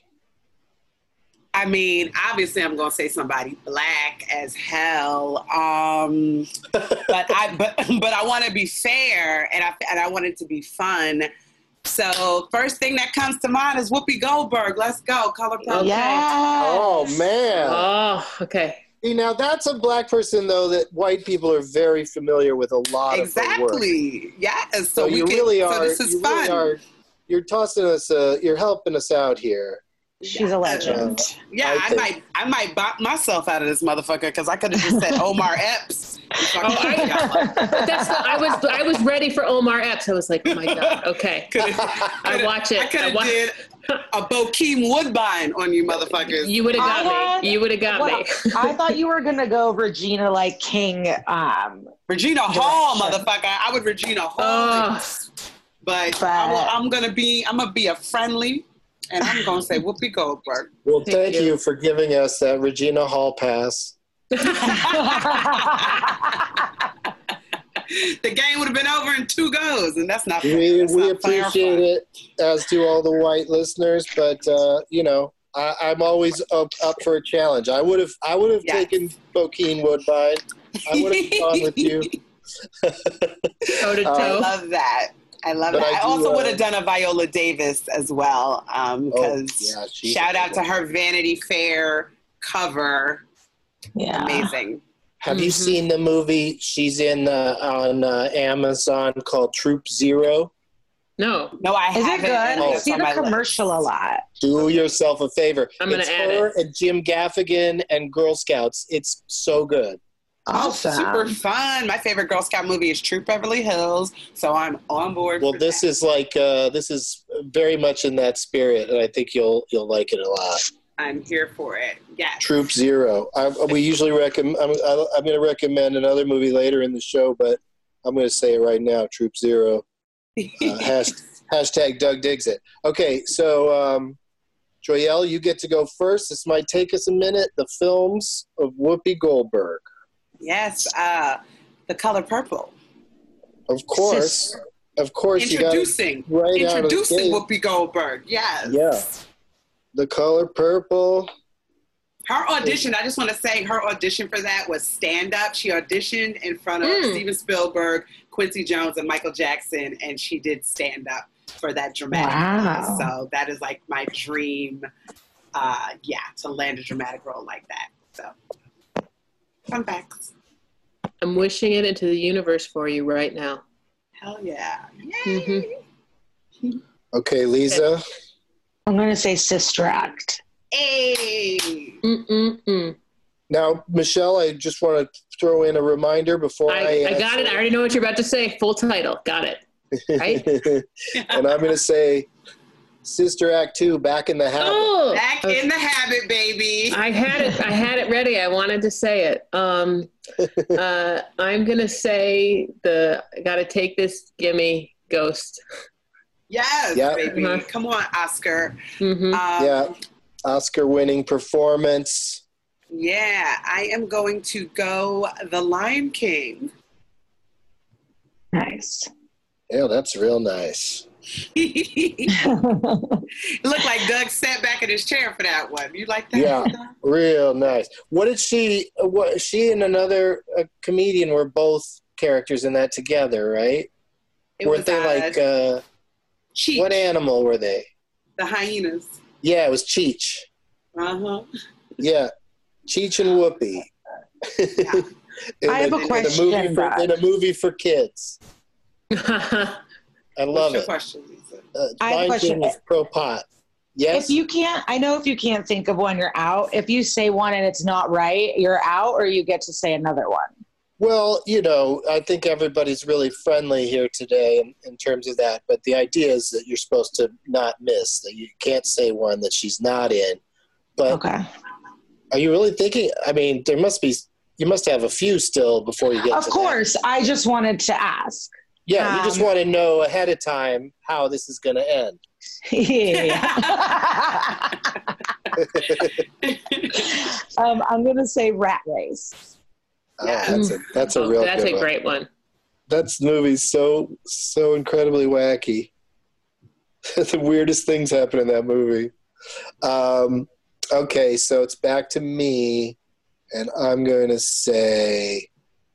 I mean, obviously, I'm gonna say somebody black as hell. Um, but I but but I want to be fair, and I and I want it to be fun. So first thing that comes to mind is Whoopi Goldberg. Let's go, Color Purple. Okay. Yeah. Oh man! Oh, okay. See, now that's a black person though that white people are very familiar with a lot of her work. Exactly. Yes. So, So, we you can, really so are. this is you fun. really are. You're tossing us. Uh, you're helping us out here. She's a legend. Yeah, I I, think- might I might bop myself out of this motherfucker because I could have just said Omar Epps. Oh, I, that's the, I was I was ready for Omar Epps. I was like, oh my god. Okay. I watch it. I could I have wa- did a Bokeem Woodbine on you motherfuckers. You would have got I had- me. You would have got Well, me. I thought you were gonna go Regina like King. Um, Regina Hall, Direction. motherfucker. I would Regina Hall. Oh. But, But- I will, I'm gonna be I'm gonna be a friendly, and I'm gonna say Whoopi Goldberg. Well, thank, Thank you. you. for giving us that Regina Hall pass. The game would have been over in two goes, and that's not fair. We, That's we not fair or appreciate fun. it, as do all the white listeners. But uh, you know, I, I'm always up, up for a challenge. I would have I would have Yes. taken Bokeem Woodbine. I would have gone with you. Toe to Uh, I toe. love that. I love But that. I I, do, also uh, would have done a Viola Davis as well, um, Oh, because yeah, she's shout a out good to one. her Vanity Fair cover. yeah. Amazing. Have you Mhm. seen the movie she's in uh, on uh, Amazon called Troop Zero? No. No, I Is it haven't. good? and I it's see on the my list. commercial a lot. Do yourself a favor. I'm gonna it's add her it. and Jim Gaffigan and Girl Scouts. It's so good. Oh, Awesome. super fun. My favorite Girl Scout movie is Troop Beverly Hills, so I'm on board. Well, for this that. is like uh, this is very much in that spirit, and I think you'll you'll like it a lot. I'm here for it. Yes. Troop Zero. I, we usually recommend. I'm, I- I'm going to recommend another movie later in the show, but I'm going to say it right now. Troop Zero. Uh, hash, hashtag Doug digs it. Okay, so um, Joyelle, you get to go first. This might take us a minute. The films of Whoopi Goldberg, Yes. Uh, The Color Purple. of course. Of course, you got Introducing. right out of the Introducing gate. Whoopi Goldberg. Yes. Yeah. The Color Purple. Her audition, I just want to say her audition for that was stand up. She auditioned in front of Mm. Steven Spielberg, Quincy Jones and Michael Jackson, and she did stand up for that dramatic Wow. role. So that is like my dream, uh, yeah, to land a dramatic role like that. So, fun facts. I'm wishing it into the universe for you right now. Hell yeah. Yay. Mm-hmm. Okay, Lisa. I'm going to say Sister Act. Hey. Mm-mm-mm. Now, Michelle, I just want to throw in a reminder before I... I, I got it. I already know what you're about to say. Full title. Got it. Right? And I'm going to say Sister Act two, Back in the Habit. Oh, Back okay. in the habit, baby. I had it. I had it ready. I wanted to say it. Um, uh, I'm going to say the, got to take this gimme Ghost. Yes, Yeah. baby. Uh-huh. Come on, Oscar. Mm-hmm. Um, Yeah. Oscar-winning performance. Yeah, I am going to go The Lion King. Nice. Yeah, that's real nice. It looked like Doug sat back in his chair for that one. You like that? Yeah, real nice. What did she, what, she and another uh, comedian were both characters in that together, right? It Weren't was, they uh, like, uh, Cheech, what animal were they? the hyenas. Yeah, it was Cheech. Uh-huh. Yeah, Cheech and Whoopi. Yeah. in I have a in question, movie for, Doug. in a movie for kids. I What's love your it. question, Lisa? Uh, I have a Lion question. King is pro pot. Yes. If you can't, I know if you can't think of one, you're out. If you say one and it's not right, you're out, or you get to say another one. Well, you know, I think everybody's really friendly here today in, in terms of that. But the idea is that you're supposed to not miss, that you can't say one that she's not in. But Okay. are you really thinking? I mean, there must be, you must have a few still before you get Of to course. that. I just wanted to ask. Yeah, you just Um, want to know ahead of time how this is going to end. Yeah. um, I'm going to say Rat Race. Oh, that's a, that's a Oh, real that's good a one. great one. That's the movie's so so incredibly wacky. The weirdest things happen in that movie. Um, okay, so it's back to me, and I'm going to say,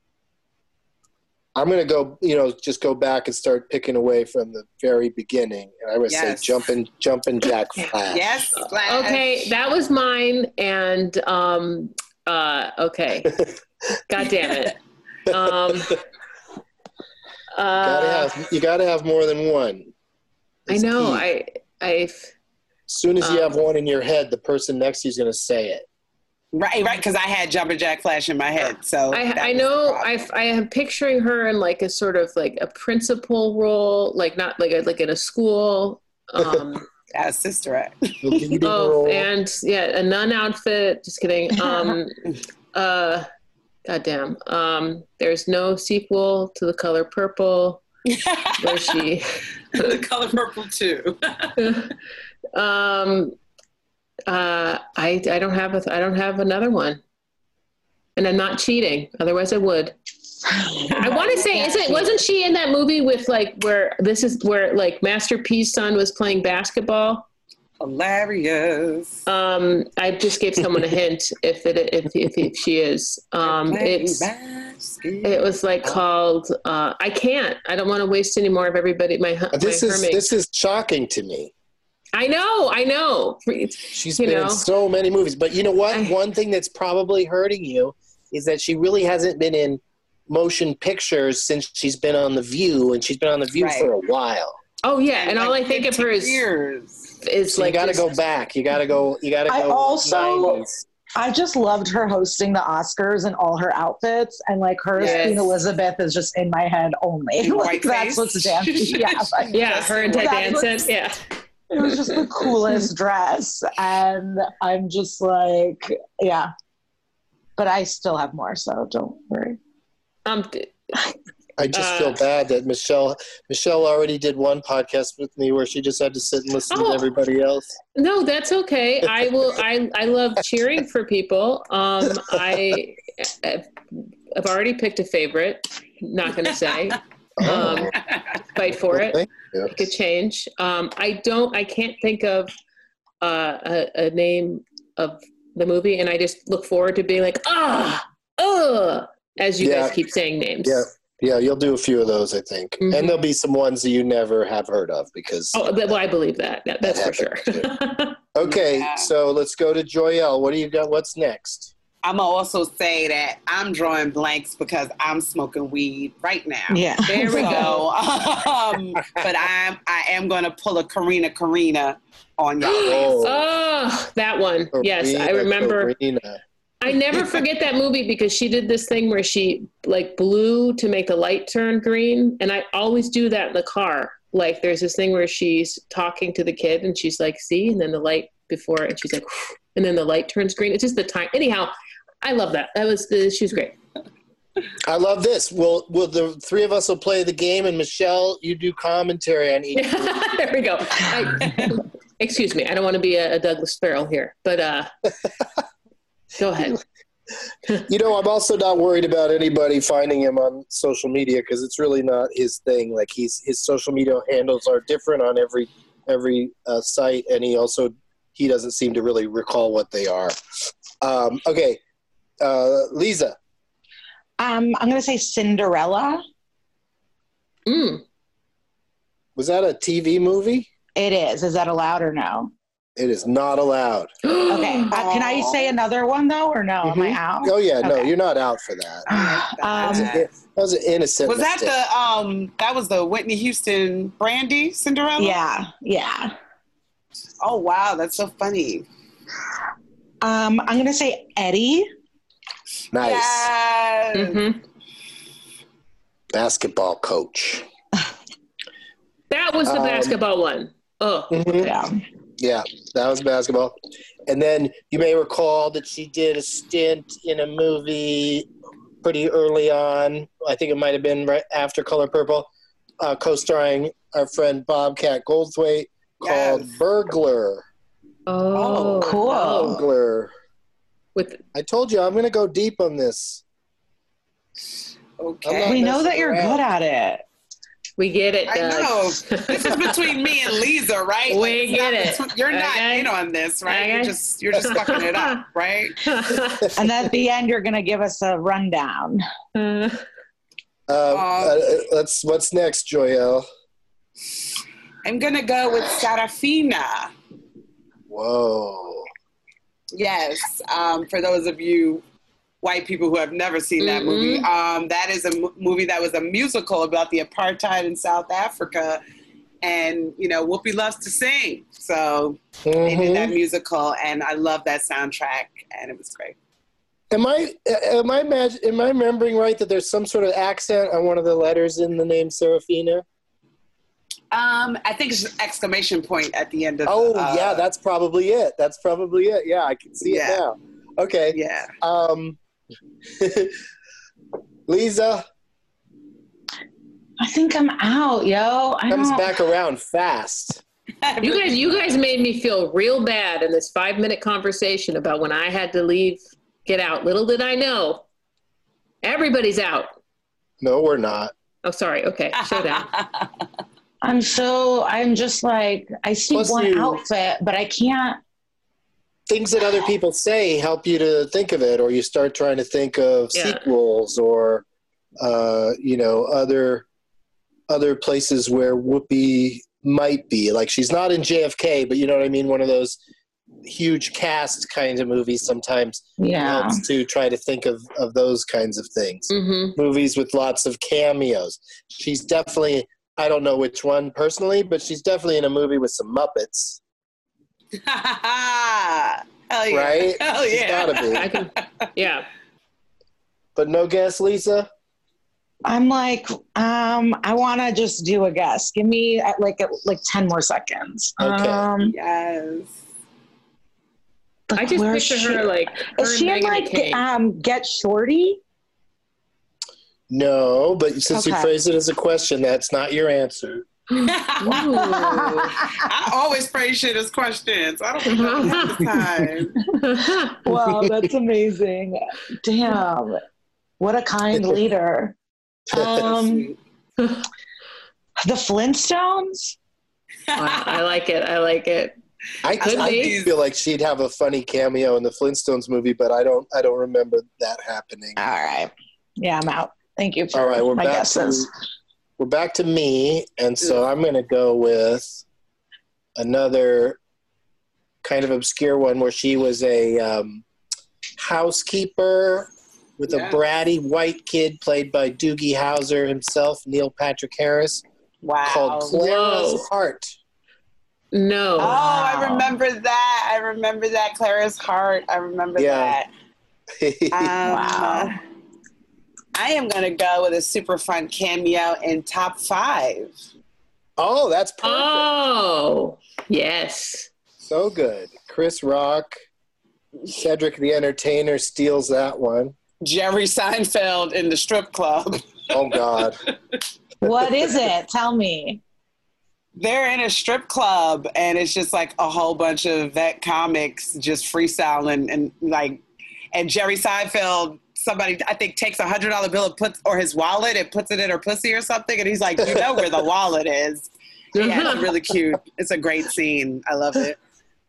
I'm going to go, you know, just go back and start picking away from the very beginning. And I would Yes. say Jumpin' Jumpin' Jack Flash. Yes, Flash. Okay, that was mine. And um, uh, okay, God damn it. Um, gotta uh, have, you got to have more than one. I It's know. key. I I've As soon as you um, have one in your head, the person next to you is going to say it. Right, right, because I had Jumpin' Jack Flash in my head. So I, that I was the know problem. I I am picturing her in like a sort of like a principal role, like not like a, like in a school. Um, As Sister Act. The leading oh, role. and yeah, a nun outfit. Just kidding. Um, uh, goddamn. Um, there's no sequel to The Color Purple. Where she? The Color Purple too. um, uh, I I don't have a I don't have another one, and I'm not cheating. Otherwise, I would. I want to say, is it wasn't she in that movie with like where this is where like Master P's son was playing basketball? Hilarious. Um, I just gave someone a hint if it if if, if she is. Um, it's it was like called. Uh, I can't. I don't want to waste any more of everybody. My my This is Hermig. this is shocking to me. I know. I know. She's You been know. in so many movies, but you know what? I- One thing that's probably hurting you is that she really hasn't been in motion pictures since she's been on The View, and she's been on The View Right. for a while. Oh yeah, and all I Like think of her is years. is So like you got to this- go back. You got to go. You got to go. I also- nineties. I just loved her hosting the Oscars and all her outfits, and like her as Yes. Queen Elizabeth is just in my head only. In Like, white that's face. what's dancing. Yeah, like, Yeah, her and Ted That was- Danson. Yeah. it was just the coolest dress, and I'm just like, yeah. But I still have more, so don't worry. Um, d- I just Uh, feel bad that Michelle Michelle already did one podcast with me where she just had to sit and listen Oh. to everybody else. no, that's okay. I will. I I love cheering for people. Um, I I've already picked a favorite. Not going to say. Um, fight for it. Thank you. It could change. Um, I don't. I can't think of uh, a, a name of the movie, and I just look forward to being like, ah, ugh, as you Yeah. guys keep saying names. Yeah. Yeah, you'll do a few of those, I think. Mm-hmm. And there'll be some ones that you never have heard of because... Oh, well, I believe that. that that's that for sure. Okay, yeah. So let's go to Joyelle. What do you got? What's next? I'm going to also say that I'm drawing blanks because I'm smoking weed right now. Yeah. There we so, go. Um, but I'm, I am going to pull a Karina Karina on y'all. Oh, oh, that one. Karina, yes, I remember. Karina. I never forget that movie because she did this thing where she like blew to make the light turn green. And I always do that in the car. Like there's this thing where she's talking to the kid and she's like, see, and then the light before, and she's like, and then the light turns green. It's just the time. Anyhow, I love that. That was the, she was great. I love this. Well, will the three of us will play the game, and Michelle, you do commentary on each. There we go. I, excuse me. I don't want to be a, a Douglas Farrell here, but uh, go ahead. You know, I'm also not worried about anybody finding him on social media because it's really not his thing. Like he's his social media handles are different on every every uh, site, and he also he doesn't seem to really recall what they are. Um, okay, uh, Lisa. Um, I'm going to say Cinderella. Mm. Was that a T V movie? It is. Is that allowed or no? It is not allowed. Okay. Uh, can I say another one though, or no? Mm-hmm. Am I out? Oh yeah, okay. no, you're not out for that. um, that was an innocent. Was that mistake. the um? That was the Whitney Houston Brandy Cinderella. Yeah, yeah. Oh wow, that's so funny. Um, I'm gonna say Eddie. Nice. Yes. Mm-hmm. Basketball coach. That was the um, basketball one. Oh, mm-hmm. Yeah. Yeah, that was basketball. And then you may recall that she did a stint in a movie pretty early on. I think it might have been right after Color Purple, uh, co-starring our friend Bobcat Goldthwait, called Yes. Burglar. oh, cool. Burglar. With I told you I'm going to go deep on this. Okay. We know that messing you're around. good at it. we get it. I Doug. know. This is between me and Lisa, right? We Like, it's get not it. between- You're not Okay. in on this, right? Okay. You're just you're just fucking it up, right? And at the end, you're gonna give us a rundown. Uh, uh, let's. What's next, Joyelle? I'm gonna go with Sarafina. Whoa. Yes. Um, for those of you white people who have never seen that Mm-mm. movie, um, that is a m- movie that was a musical about the apartheid in South Africa. And, you know, Whoopi loves to sing. So they did that musical, and I love that soundtrack, and it was great. Am I am I imag- am I remembering right that there's some sort of accent on one of the letters in the name Serafina? Um, I think it's an exclamation point at the end of Oh uh, yeah, that's probably it. That's probably it. Yeah, I can see Yeah. it now. Okay. Yeah. Um, Lisa I think I'm out, yo. I comes don't... back around fast. You guys, you guys made me feel real bad in this five-minute conversation about when I had to leave, get out. Little did I know, everybody's out. No, we're not. Oh, sorry. Okay, slow down. I'm so, I'm just like, I see Plus one you- outfit, but I can't. Things that other people say help you to think of it, or you start trying to think of Yeah. sequels or, uh, you know, other other places where Whoopi might be. Like she's not in J F K, but you know what I mean? One of those huge cast kind of movies sometimes Yeah. helps to try to think of, of those kinds of things. Mm-hmm. Movies with lots of cameos. She's definitely, I don't know which one personally, but she's definitely in a movie with some Muppets. Hell yeah. Right? Hell She's yeah. gotta be. I can, yeah. But no guess, Lisa? I'm like, um, I want to just do a guess. Give me uh, like uh, like ten more seconds. Okay. Um, Yes. I just where picture is her she? like her Is she and in Meghan like McCain. um, Get Shorty? No, but since you Okay. phrased it as a question, that's not your answer. I always phrase shit as questions. I don't think I have the time. Wow, that's amazing. Damn. What a kind leader. Um, the Flintstones? I, I like it. I like it. I, Could I be. do feel like she'd have a funny cameo in the Flintstones movie, but I don't I don't remember that happening. All right. Yeah, I'm out. Thank you for All right, we're my back guesses. to we're back to me, and so I'm going to go with another kind of obscure one where she was a um, housekeeper with Yeah. a bratty white kid played by Doogie Howser himself, Neil Patrick Harris, Wow. called Clara's Whoa. Heart. No. Oh, I remember that. I remember that. Clara's Heart. I remember Yeah. that. Um, Wow. I am going to go with a super fun cameo in Top Five. Oh, that's perfect. Oh, yes. So good. Chris Rock, Cedric the Entertainer steals that one. Jerry Seinfeld in the strip club. Oh, God. What is it? Tell me. They're in a strip club, and it's just like a whole bunch of vet comics just freestyling, and like, and Jerry Seinfeld, somebody I think takes a hundred dollar bill and puts or his wallet and puts it in her pussy or something, and he's like, you know where the wallet is. Yeah, it's really cute. It's a great scene. I love it.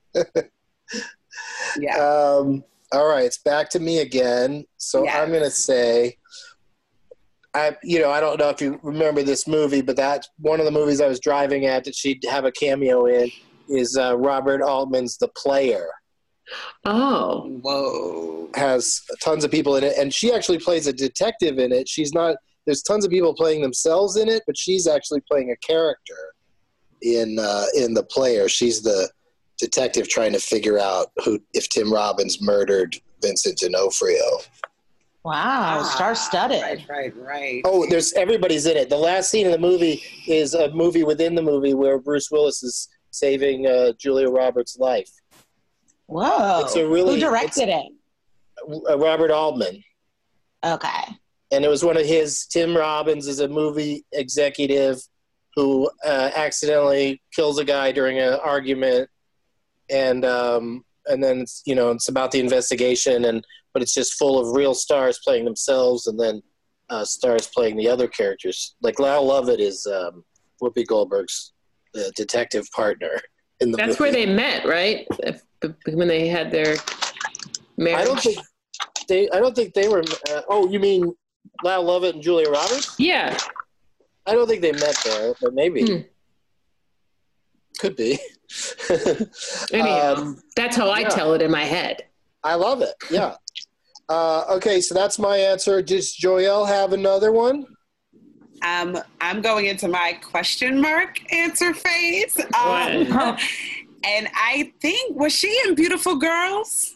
Yeah. Um, all right, it's back to me again. So Yeah. I'm going to say, I, you know, I don't know if you remember this movie, but that's one of the movies I was driving at that she'd have a cameo in is uh, Robert Altman's The Player. Oh. Whoa. Has tons of people in it, and she actually plays a detective in it. She's not. There's tons of people playing themselves in it, but she's actually playing a character in uh, in The Player. She's the detective trying to figure out who if Tim Robbins murdered Vincent D'Onofrio. Wow, star-studded. Right, right, right. Oh, there's everybody's in it. The last scene in the movie is a movie within the movie where Bruce Willis is saving uh, Julia Roberts' life. Whoa. It's a really- Who directed it? Uh, Robert Altman. Okay. And it was one of his. Tim Robbins is a movie executive who uh, accidentally kills a guy during an argument, and um, and then it's, you know, it's about the investigation, and but it's just full of real stars playing themselves, and then uh, stars playing the other characters. Like Lyle Lovett is um, Whoopi Goldberg's uh, detective partner in the That's movie. where they met, right? If, when they had their marriage. I don't think they. I don't think they were. Uh, oh, you mean Lyle Lovett and Julia Roberts? Yeah. I don't think they met there, but maybe. Hmm. Could be. Anyhow, Um, that's how I yeah. tell it in my head. I love it. Yeah. Uh, okay, so that's my answer. Does Joelle have another one? Um, I'm going into my question mark answer phase. Um, and I think, was she in Beautiful Girls?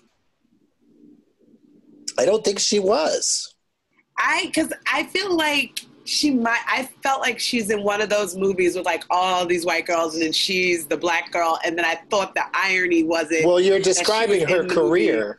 I don't think she was. I, because I feel like she might, I felt like she's in one of those movies with like all these white girls and then she's the black girl. And then I thought the irony was it. Well, you're that she was describing her in the career.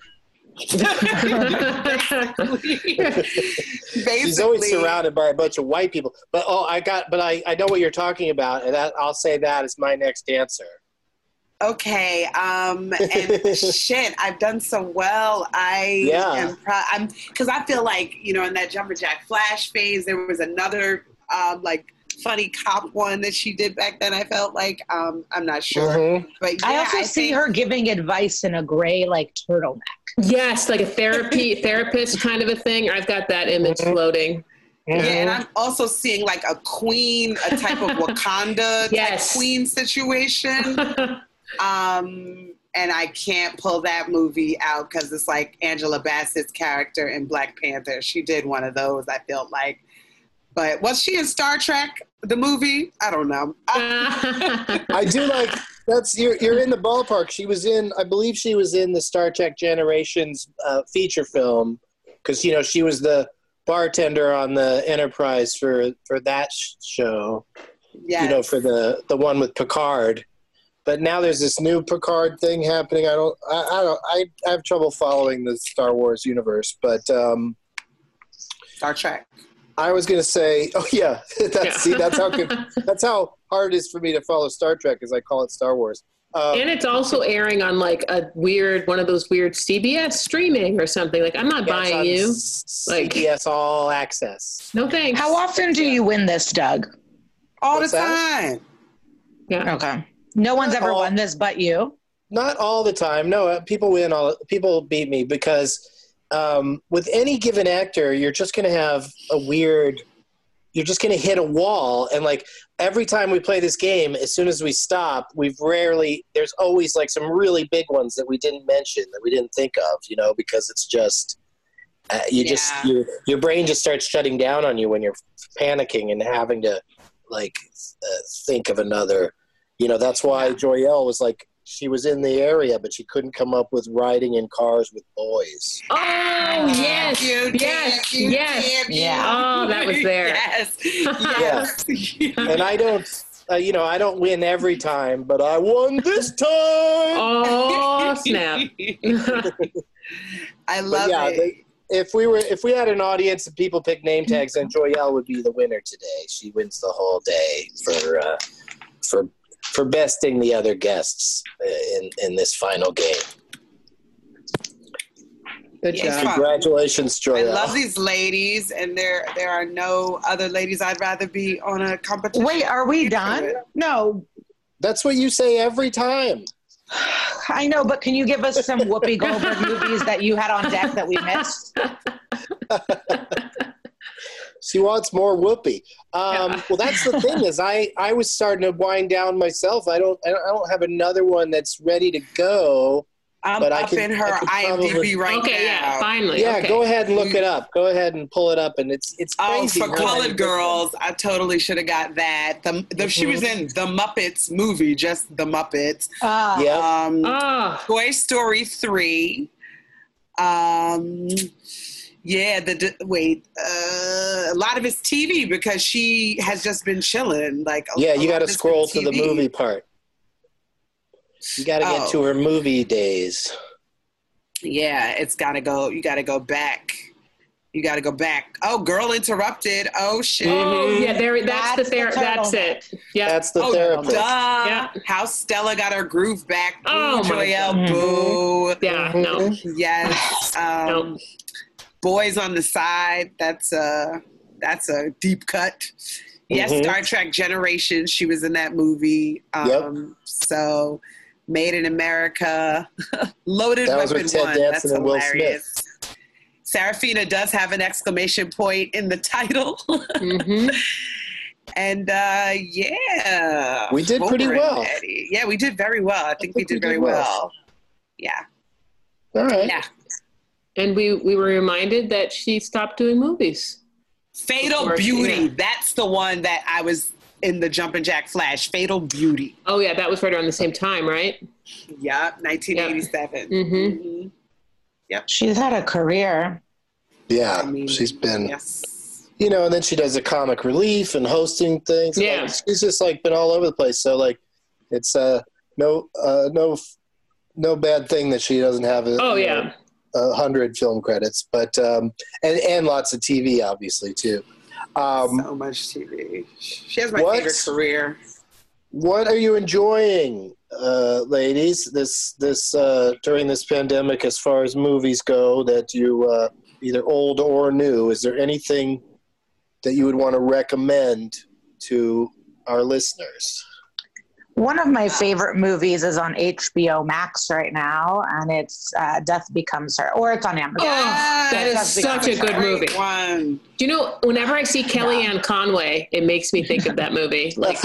Basically. She's always surrounded by a bunch of white people. But oh, I got. But I, I know what you're talking about, and that, I'll say that is my next answer. Okay, um, and shit, I've done so well. I Yeah. am proud. I'm because I feel like, you know, in that Jumper Jack Flash phase, there was another um, like funny cop one that she did back then. I felt like um, I'm not sure, Mhm. but yeah, I also see think- her giving advice in a gray like turtleneck. Yes, like a therapy therapist kind of a thing. I've got that image floating. Yeah, and I'm also seeing like a queen, a type of Wakanda Yes. type queen situation. Um, and I can't pull that movie out because it's like Angela Bassett's character in Black Panther. She did one of those, I felt like. But was she in Star Trek, the movie? I don't know. I do like that's you're you're in the ballpark. She was in, I believe she was in the Star Trek Generations uh, feature film because you know she was the bartender on the Enterprise for for that sh- show. Yes. You know, for the the one with Picard. But now there's this new Picard thing happening. I don't, I, I don't, I, I have trouble following the Star Wars universe. But um, Star Trek. I was going to say, oh yeah, that's Yeah. see, that's how good, that's how hard it is for me to follow Star Trek, as I call it Star Wars. Um, And it's also airing on like a weird, one of those weird C B S streaming or something. Like, I'm not yeah, it's buying on you. C Like- B S All Access. No thanks. How often do you win this, Doug? All What's the that? time. Yeah. Okay. No one's ever all- won this but you. Not all the time. No, uh, people win all. People beat me because um, with any given actor, you're just going to have a weird, you're just going to hit a wall. And like every time we play this game, as soon as we stop, we've rarely, there's always like some really big ones that we didn't mention, that we didn't think of, you know, because it's just, uh, you Yeah. just, your, your brain just starts shutting down on you when you're panicking and having to like uh, think of another, you know, that's why Joyelle was like, she was in the area, but she couldn't come up with riding in cars with boys. Oh, yes. You Yes. did, you Yes. did, Yeah. Oh, that was there. Yes. Yes. And I don't, uh, you know, I don't win every time, but I won this time. Oh, snap. I But love yeah, it. they, if we were, if we had an audience and people pick name tags, then Joyelle would be the winner today. She wins the whole day for uh, for for besting the other guests uh, in in this final game. Good Yes, job. Congratulations, I Joyelle. love these ladies, and there there are no other ladies I'd rather be on a competition. Wait, are we done? No. That's what you say every time. I know, but can you give us some Whoopi Goldberg movies that you had on deck that we missed? She wants more Whoopi. Um, well, that's the thing is, I, I was starting to wind down myself. I don't I don't, I don't have another one that's ready to go. I'm but I up could- in her I could IMDb probably- right Okay, now. yeah, finally. Yeah, okay. go ahead and look it up. Go ahead and pull it up, and it's it's Oh, crazy. for how many Colored different- Girls, I totally should have got that. The, the She was in the Muppets movie, just the Muppets. Uh, Yeah. Um, Oh, Toy Story three. Um, yeah, the d- wait, uh, a lot of it's T V because she has just been chilling. Like, a- Yeah, a you lot got to of it's scroll been to the T V. movie part. You got to get Oh. to her movie days. Yeah, it's got to go. You got to go back. You got to go back. Oh, Girl Interrupted. Oh shit. oh yeah, there. That's, That's the ther- the That's turtleneck. it. Yeah. That's the Oh, therapist. duh. Yeah. How Stella got her groove back. Boo, Oh, my Joyelle, God. boo. yeah. No. Yes. Um, No. Boys on the Side. That's a that's a deep cut. Yes, Mhm. Star Trek Generations. She was in that movie. Um, Yep. So, Made in America. Loaded That was Weapon with Ted One. Danson That's and Will hilarious. Serafina does have an exclamation point in the title. Mm-hmm. And uh, yeah, We did pretty Homer and well. Eddie. Yeah, we did very well. I think, we did very well. Yeah, All right. yeah. And we we were reminded that she stopped doing movies. Fatal Of course, Beauty. yeah. That's the one that I was in the Jumpin' Jack Flash. Fatal Beauty. Oh yeah, that was right around the same time, right? Yeah, nineteen eighty-seven. Mhm. Mhm. she's had a career. Yeah, I mean, she's been, Yes. you know, and then she does a comic relief and hosting things. Yeah. Like, she's just like been all over the place. So like, it's uh no uh no no bad thing that she doesn't have a, Oh you yeah. know, a hundred film credits, but um and and lots of T V obviously too. Um, So much T V. She has my What? favorite career. What are you enjoying, uh, ladies, this this uh, during this pandemic, as far as movies go, that you uh, either old or new? Is there anything that you would want to recommend to our listeners? One of my favorite movies is on H B O Max right now, and it's uh, Death Becomes Her, or it's on Amazon. Oh, that is Death such a Becomes good Her. movie. Great one. Do you know, whenever I see Kellyanne Conway, it makes me think of that movie. Like,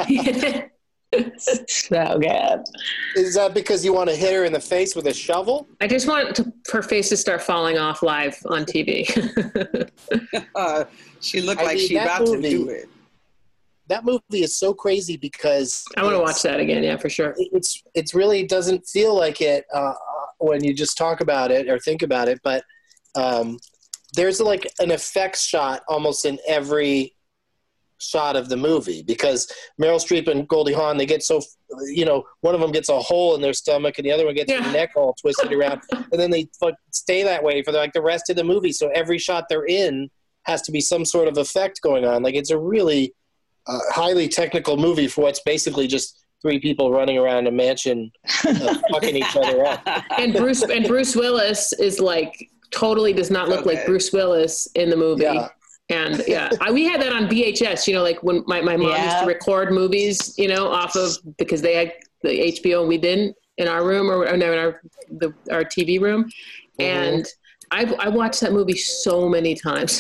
So good. Is that because you want to hit her in the face with a shovel? I just want to, her face to start falling off live on T V. Uh, she looked I like mean, she that about movie- to do it. That movie is so crazy because I want to it's- watch that again. Yeah, for sure. It's it's really doesn't feel like it uh, when you just talk about it or think about it, but um, there's like an effects shot almost in every shot of the movie because Meryl Streep and Goldie Hawn, they get so, you know, one of them gets a hole in their stomach and the other one gets Yeah. their neck all twisted around, and then they fuck- stay that way for like the rest of the movie. So every shot they're in has to be some sort of effect going on. Like it's a really uh, highly technical movie for what's basically just three people running around a mansion uh, fucking each other up. And Bruce and Bruce Willis is like totally does not look Okay. like Bruce Willis in the movie. Yeah. And yeah, I, we had that on V H S, you know, like when my, my mom used Yeah. to record movies, you know, off of, because they had the H B O and we didn't in our room or, or no, in our, the, our T V room. Mhm. And I I watched that movie so many times.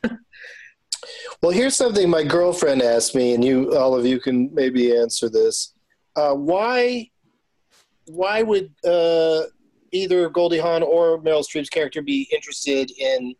Well, here's something my girlfriend asked me, and you, all of you, can maybe answer this. Uh, why, why would uh, either Goldie Hawn or Meryl Streep's character be interested in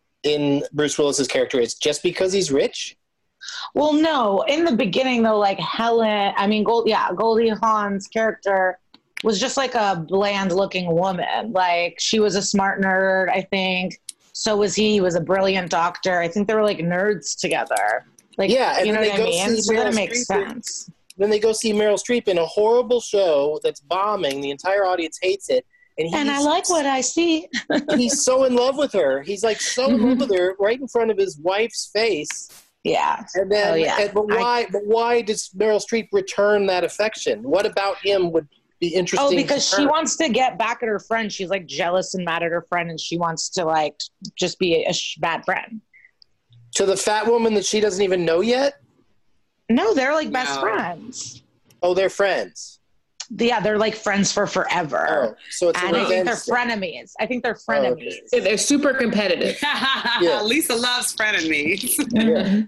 in Bruce Willis's character? It's just because he's rich? Well, no. In the beginning, though, like Helen, I mean, Gold, yeah, Goldie Hawn's character was just like a bland-looking woman. Like, she was a smart nerd, I think. So was he. He was a brilliant doctor. I think they were like nerds together. Like, yeah, and you know then what they I go mean? see So that Meryl makes Streep sense. in- Then they go see Meryl Streep in a horrible show that's bombing. The entire audience hates it. And, he's, And I like what I see. He's so in love with her. He's like so in love with her right in front of his wife's face. Yeah. And then, Oh, yeah. and, but why? I, but why does Meryl Streep return that affection? What about him would be interesting? oh, because to she her? wants to get back at her friend. She's like jealous and mad at her friend, and she wants to like just be a, a sh- bad friend. To the fat woman that she doesn't even know yet. No, they're like best No. friends. Oh, they're friends. Yeah, they're like friends for forever. Oh, so it's and a I think they're revenge thing. frenemies. I think they're Oh, okay. frenemies. They're super competitive. Yeah. Lisa loves frenemies. Yeah.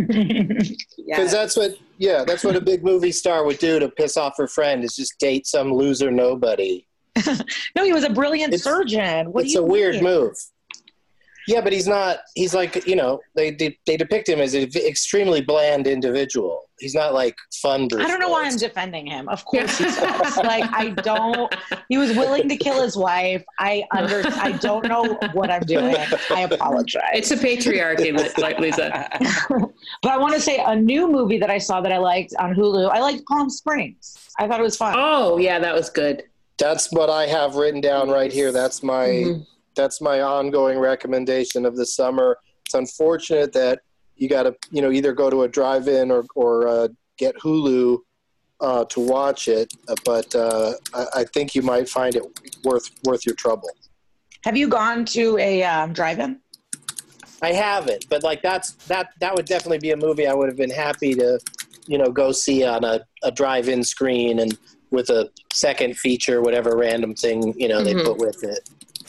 Mhm. Because that's what, yeah, that's what a big movie star would do to piss off her friend, is just date some loser nobody. No, he was a brilliant It's- surgeon. What do it's you a weird mean? move. Yeah, but he's not. He's like, you know, they they, they depict him as an extremely bland individual. He's not like fun. Bruce I don't know why I'm Willis. defending him. Of course he sucks. Like, I don't. He was willing to kill his wife. I under. I don't know what I'm doing. I apologize. It's a patriarchy, like Lisa. But I want to say a new movie that I saw that I liked on Hulu. I liked Palm Springs. I thought it was fun. Oh, yeah, that was good. That's what I have written down right here. That's my Mm-hmm. that's my ongoing recommendation of the summer. It's unfortunate that you got to, you know, either go to a drive-in or or uh, get Hulu uh, to watch it. Uh, but uh, I, I think you might find it worth worth your trouble. Have you gone to a um, drive-in? I haven't, but like that's that that would definitely be a movie I would have been happy to, you know, go see on a, a drive-in screen and with a second feature, whatever random thing, you know, Mm-hmm. they put with it.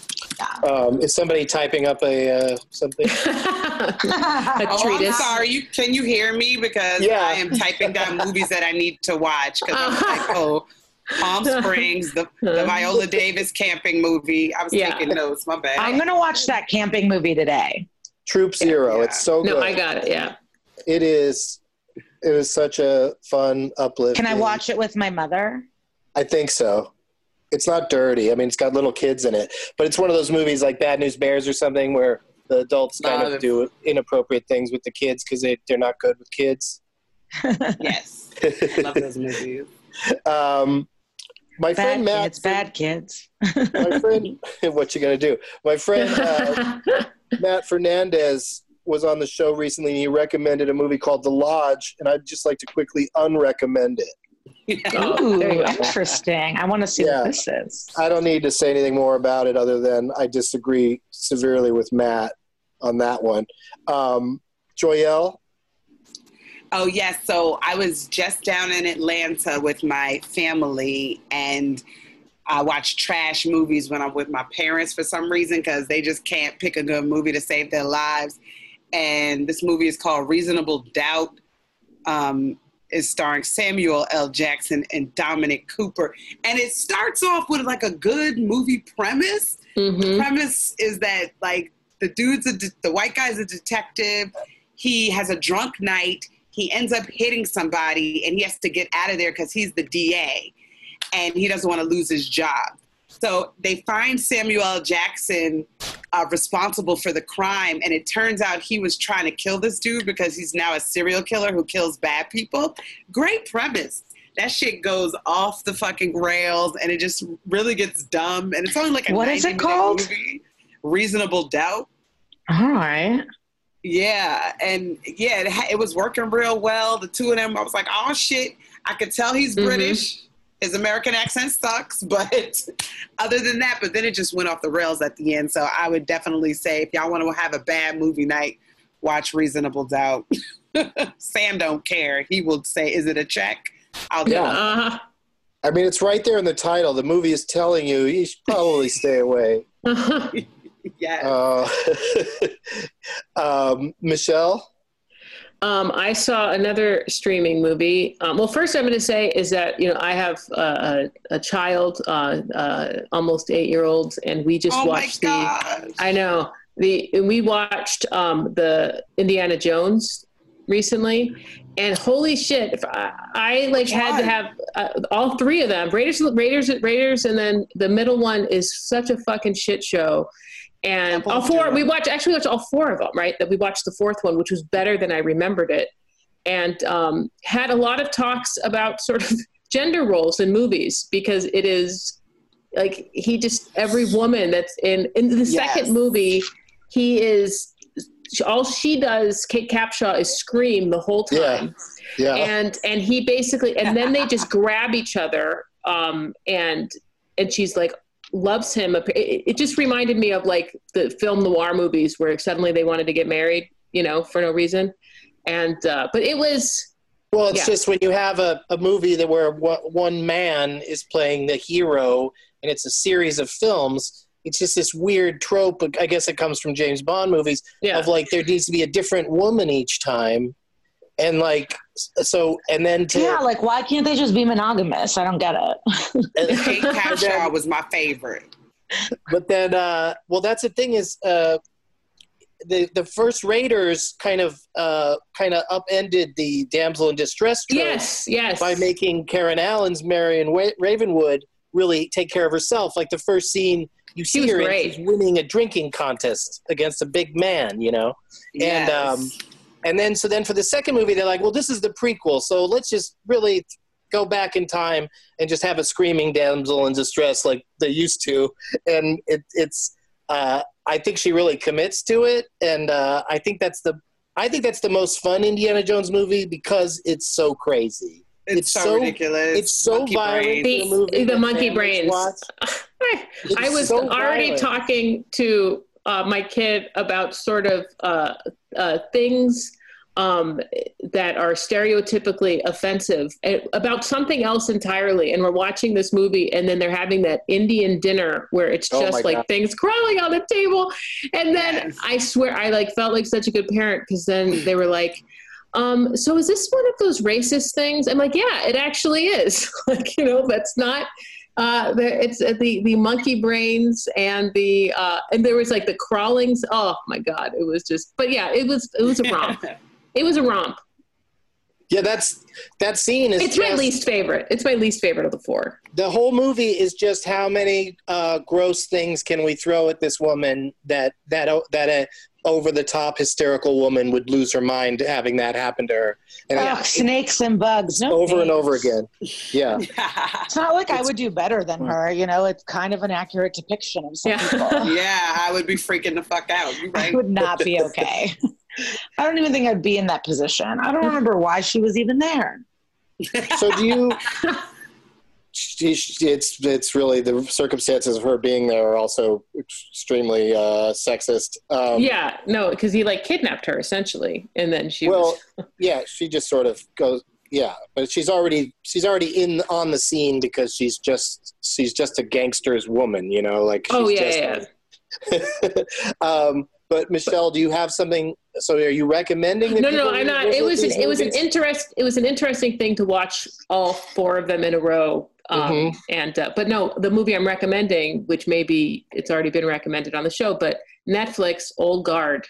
Um, is somebody typing up a uh, something? A Oh, I'm treatise. sorry. You can you hear me? Because Yeah. I am typing down movies that I need to watch. Because I'm like, oh, Palm Springs, the, the Viola Davis camping movie. I was Yeah. taking notes. My bad. I'm gonna watch that camping movie today. Troop Zero. Yeah. It's so good. No, I got it, yeah. It is. It was such a fun uplift. Can I watch it with my mother? I think so. It's not dirty. I mean, it's got little kids in it, but it's one of those movies like Bad News Bears or something where the adults kind Love. of do inappropriate things with the kids because they, they're not good with kids. Yes. I love those movies. Um, my Bad friend Matt. kids, bad kids. My friend, what you gonna do? My friend uh, Matt Fernandez was on the show recently, and he recommended a movie called The Lodge, and I'd just like to quickly unrecommend it. Ooh, there you go. interesting. I want to see Yeah. what this is. I don't need to say anything more about it other than I disagree severely with Matt on that one. Um, Joyelle? Oh, yes. So I was just down in Atlanta with my family, and I watch trash movies when I'm with my parents for some reason because they just can't pick a good movie to save their lives. And this movie is called Reasonable Doubt. Um, is starring Samuel L. Jackson and Dominic Cooper. And it starts off with like a good movie premise. Mm-hmm. The premise is that like the dude's a de- the white guy's a detective. He has a drunk night. He ends up hitting somebody and he has to get out of there because he's the D A and he doesn't want to lose his job. So they find Samuel L. Jackson uh, responsible for the crime, and it turns out he was trying to kill this dude because he's now a serial killer who kills bad people. Great premise. That shit goes off the fucking rails, and it just really gets dumb. And it's only like a What is it ninety minute called? movie. Reasonable Doubt. All right. Yeah, and yeah, it, ha- it was working real well. The two of them, I was like, oh shit, I could tell he's Mhm. British. His American accent sucks, but other than that, but then it just went off the rails at the end. So I would definitely say if y'all want to have a bad movie night, watch Reasonable Doubt. Sam don't care. He will say, is it a check? I'll do Yeah. it. Uh-huh. I mean, it's right there in the title. The movie is telling you you should probably stay away. Yes. Uh, um, Michelle? Um, I saw another streaming movie. Um, well, first I'm going to say is that, you know, I have uh, a, a child, uh, uh, almost eight-year-old, and we just oh watched my the, gosh. I know, the, we watched um, the Indiana Jones recently, and holy shit, if I, I like had to have uh, all three of them, Raiders, Raiders, Raiders, and then the middle one is such a fucking shit show. And all four, we watched, actually watched all four of them, right? That we watched the fourth one, which was better than I remembered it. And um, had a lot of talks about sort of gender roles in movies, because it is like, he just, every woman that's in, in the Yes. second movie, he is, all she does, Kate Capshaw, is scream the whole time. Yeah. Yeah. And, and he basically, and then they just grab each other. Um, and, and she's like, loves him. It, it just reminded me of like the film noir movies where suddenly they wanted to get married, you know, for no reason. And, uh, but it was, Well, it's yeah. just when you have a, a movie that where one man is playing the hero and it's a series of films, it's just this weird trope. I guess it comes from James Bond movies Yeah. of like, there needs to be a different woman each time. And like, so, and then to, Yeah, like why can't they just be monogamous? I don't get it. Kate Capshaw was my favorite. But then, uh, well, that's the thing is, uh, the the first Raiders kind of uh, kind of upended the damsel in distress trope yes, yes. by making Karen Allen's Marion Wa- Ravenwood really take care of herself. Like the first scene you see was her in, great. she's winning a drinking contest against a big man, you know, Yes. and um, and then so then for the second movie they're like, well, this is the prequel, so let's just really go back in time and just have a screaming damsel in distress like they used to, and it, it's. Uh, I think she really commits to it, and uh, I think that's the I think that's the most fun Indiana Jones movie because it's so crazy. It's, It's so, so- ridiculous. it's so Monkey violent. brain. the, the movie the that monkey families brains. watch. I was so already violent. talking to uh, my kid about sort of uh, uh, things um, that are stereotypically offensive, and about something else entirely. And we're watching this movie, and then they're having that Indian dinner where it's Oh my just like God. things crawling on the table. And then Yes. I swear I like felt like such a good parent, because then they were like, um, so is this one of those racist things? I'm like, yeah, it actually is. Like, you know, that's not, uh, the, it's uh, the, the monkey brains and the, uh, and there was like the crawlings. Oh my God. It was just, but yeah, it was, it was a romp. It was a romp. Yeah, that's that scene is It's my just- least favorite. It's my least favorite of the four. The whole movie is just how many uh, gross things can we throw at this woman that that that a over the top hysterical woman would lose her mind having that happen to her, and Ugh, it- snakes and bugs. No over and thanks. over again. Yeah, It's not like I would do better than her. You know, it's kind of an accurate depiction of some Yeah. people. Yeah, I would be freaking the fuck out. You I right? would not be okay. I don't even think I'd be in that position. I don't remember why she was even there. so do you? She, she- it's it's really the circumstances of her being there are also extremely uh, sexist. Um, Yeah, no, because he like kidnapped her essentially, and then she Well, was. yeah, she just sort of goes. Yeah, but she's already she's already in on the scene because she's just she's just a gangster's woman, you know. Like she's Oh yeah, just, yeah. um, but Michelle, do you have something? So are you recommending? That No, no, people I'm not. revisit It was an, these it was an movies? interest. It was an interesting thing to watch all four of them in a row. Um, Mhm. And uh, but no, the movie I'm recommending, which maybe it's already been recommended on the show, but Netflix, Old Guard.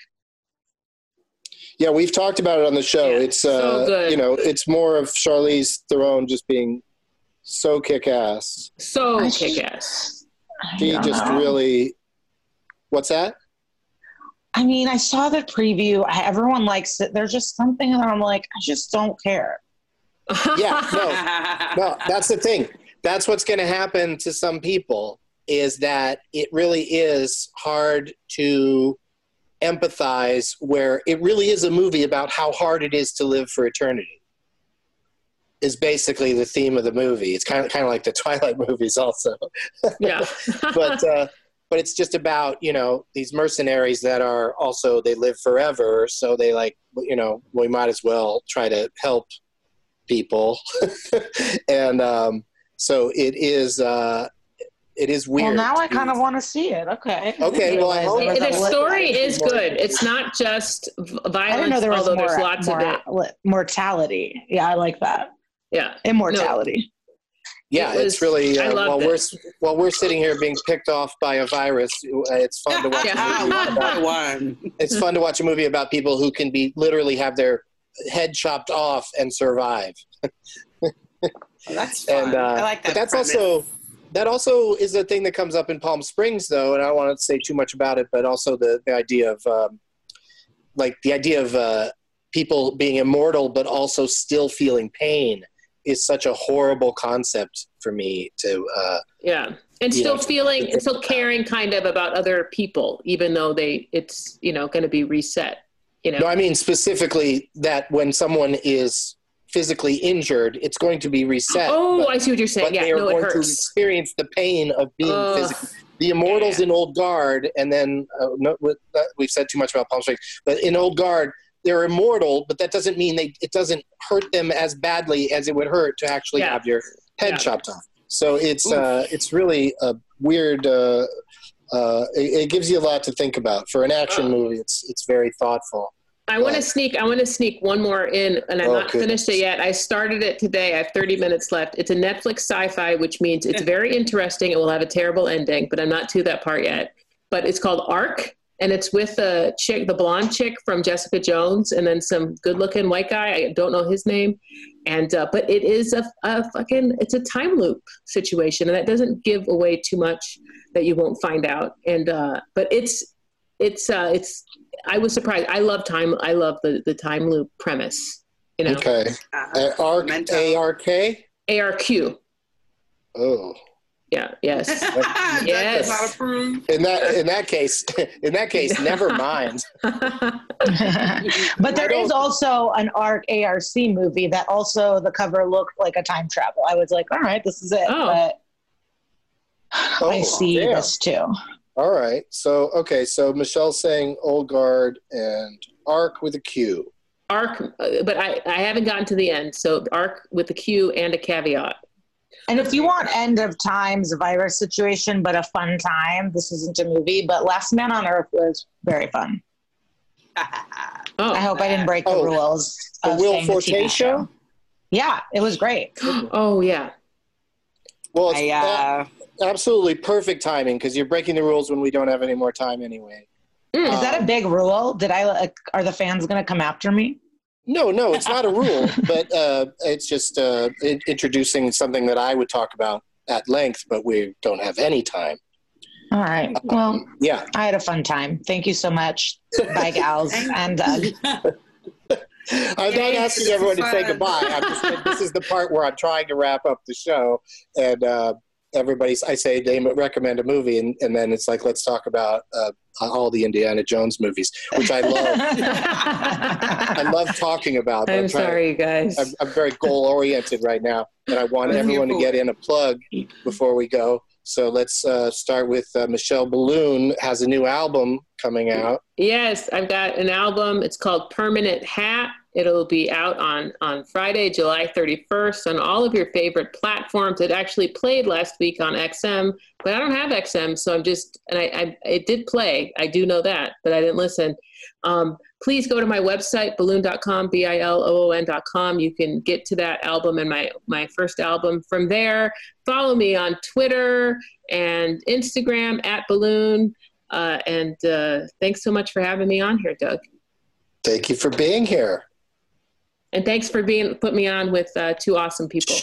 Yeah, we've talked about it on the show. Yeah, it's so uh, good. you know, it's more of Charlize Theron just being so kick-ass. So I kick ass. I She don't just know. really. What's that? I mean, I saw the preview. I, everyone likes it. There's just something that I'm like, I just don't care. Yeah, no. No, that's the thing. That's what's going to happen to some people is that it really is hard to empathize where it really is a movie about how hard it is to live for eternity is basically the theme of the movie. It's kind of kind of like the Twilight movies also. Yeah. but uh, but it's just about, you know, these mercenaries that are also, they live forever. So they like, you know, we might as well try to help people. and um, so it is, uh, it is weird. Well, now I kind of want to see it. Okay. Okay, well, I hope It, the Li- story is good. It's not just v- I violence, didn't know there was although more, there's lots more of it. mortality. Yeah, I like that. Yeah. Immortality. Yeah, It was- it's really I uh, loved while it. we're while we're sitting here being picked off by a virus, uh, it's fun to watch. Yeah. a movie about, One. it's fun to watch a movie about people who can be literally have their head chopped off and survive. Oh, that's fun. And uh, I like that. but that's premise. also that also is a thing that comes up in Palm Springs, though, and I don't want to say too much about it, but also the, the idea of um, like the idea of uh, people being immortal but also still feeling pain is such a horrible concept for me to uh, Yeah. And You still know, feeling, and still caring kind of about other people, even though they, it's, you know, going to be reset, you know? No, I mean specifically that when someone is physically injured, it's going to be reset. Oh, but, I see what you're saying. but Yeah, they are no, it going to hurts. experience the pain of being Ugh. physically. The Immortals Yeah. in Old Guard, and then uh, no, with, uh, we've said too much about Palm Springs, but in Old Guard, they're immortal, but that doesn't mean they it doesn't hurt them as badly as it would hurt to actually Yeah. have your head Yeah. chopped off. So it's uh, it's really a weird. Uh, uh, it, it gives you a lot to think about for an action Oh. movie. It's it's very thoughtful. I want to Right. sneak. I want to sneak one more in, and I'm Oh, not finished it goodness. yet. I started it today. I have thirty minutes left. It's a Netflix sci-fi, which means it's very interesting. It will have a terrible ending, but I'm not to that part yet. But it's called Arc, and it's with the chick, the blonde chick from Jessica Jones, and then some good-looking white guy. I don't know his name, and uh, but it is a, a fucking. It's a time loop situation, and that doesn't give away too much that you won't find out. And uh, but it's it's uh, it's. I was surprised. I love time. I love the, the time loop premise. You know, Okay, Uh, uh, Arc Memento. A R K. A R Q. Oh. Yeah. Yes. That Yes. does not approve. In that in that case, in that case, never mind. But there I is don't- also an ARC A R C movie that also the cover looked like a time travel. I was like, all right, this is it. Oh. But Oh, I see damn. this too. All right. So okay. So Michelle's saying Old Guard and Arc with a Q. Arc, uh, but I, I haven't gotten to the end. So Arc with a Q and a caveat. And if you want end of times virus situation, but a fun time, this isn't a movie, but Last Man on Earth was very fun. Oh, I hope I didn't break the Oh, rules. the of Will saying the T V Forte show? Yeah, it was great. oh yeah. Well, it's I, uh, a- absolutely perfect timing because you're breaking the rules when we don't have any more time anyway. Mm. Is that a big rule? Did I? Like, are the fans going to come after me? No, no, it's not a rule, but uh, it's just uh, in- introducing something that I would talk about at length, but we don't have any time. All right. Well, Yeah. I had a fun time. Thank you so much. Bye, gals and Doug. I'm not asking everyone to say goodbye. I'm just, this is the part where I'm trying to wrap up the show, and uh, everybody's. I say they recommend a movie, and, and then it's like let's talk about uh, all the Indiana Jones movies, which I love. I love talking about. but I'm trying- sorry, you guys. I'm, I'm very goal oriented right now, and I want With everyone to your get in a plug before we go. So let's uh, start with uh, Michelle Balloon has a new album coming out. Yes, I've got an album. It's called Permanent Hat. It'll be out on, on Friday, July thirty-first on all of your favorite platforms. It actually played last week on X M, but I don't have X M, so I'm just, and I, I it did play. I do know that, but I didn't listen. Um, please go to my website, balloon dot com, B I L O O N dot com. You can get to that album and my, my first album from there. Follow me on Twitter and Instagram at Balloon. Uh, and uh, thanks so much for having me on here, Doug. Thank you for being here. And thanks for being put me on with uh, two awesome people.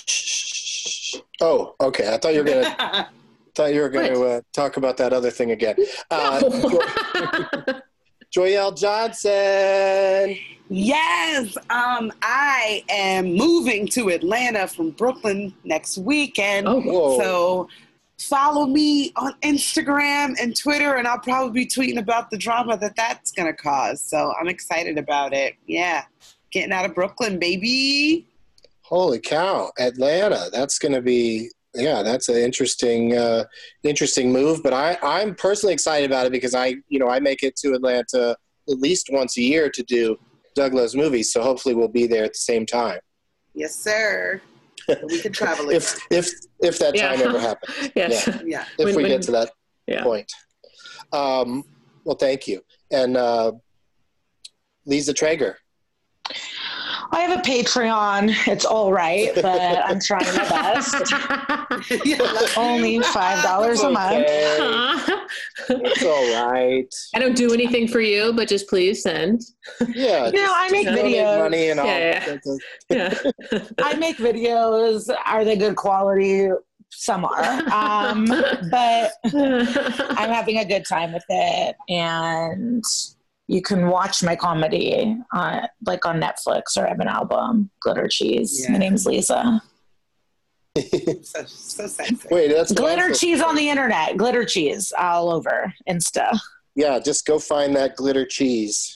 Oh, okay. I thought you were gonna thought you were gonna uh, talk about that other thing again. Uh, No. Joyelle Johnson. Yes, um, I am moving to Atlanta from Brooklyn next weekend. Oh, Whoa. So follow me on Instagram and Twitter, and I'll probably be tweeting about the drama that that's going to cause. So I'm excited about it. Yeah, getting out of Brooklyn, baby. Holy cow, Atlanta. That's going to be, yeah, that's an interesting, uh, interesting move. But I, I'm personally excited about it because I, you know, I make it to Atlanta at least once a year to do Doug Loves Movies. So hopefully we'll be there at the same time. Yes, sir. We can travel if if if that time Yeah. ever happens. Yes. Yeah. Yeah. If When- we when- get to that Yeah. point. Um, well, thank you. And uh, Lisa Traeger. I have a Patreon. It's all right, but I'm trying my best. Yeah, let's Only do five dollars a month. Okay. Aw. It's all right. I don't do anything for you, but just please send. Yeah. No, I make donate videos. money and all. Yeah, yeah. I make videos. Are they good quality? Some are. Um, but I'm having a good time with it. And you can watch my comedy on, like on Netflix, or I have an album, Glitter Cheese. Yeah. My name's Lisa. So, so sexy. Wait, that's Glitter awesome. Cheese on the internet. Glitter Cheese all over Insta. Yeah, just go find that glitter cheese.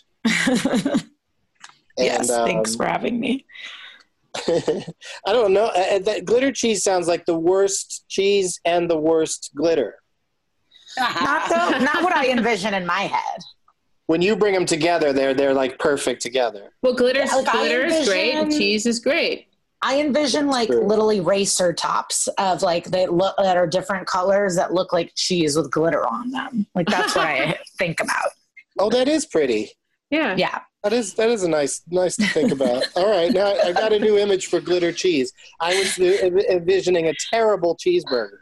Yes, And, thanks um, for having me. I don't know. Uh, that glitter cheese sounds like the worst cheese and the worst glitter. Not the, not what I envision in my head. When you bring them together, they're they're like perfect together. Well, glitter's, Like, I glitter is great and envision- cheese is great. I envision like True. little eraser tops of like they look that are different colors that look like cheese with glitter on them. Like that's what I think about. Oh, that is pretty. Yeah. Yeah. That is that is a nice nice to think about. All right, now I got a new image for glitter cheese. I was env- envisioning a terrible cheeseburger,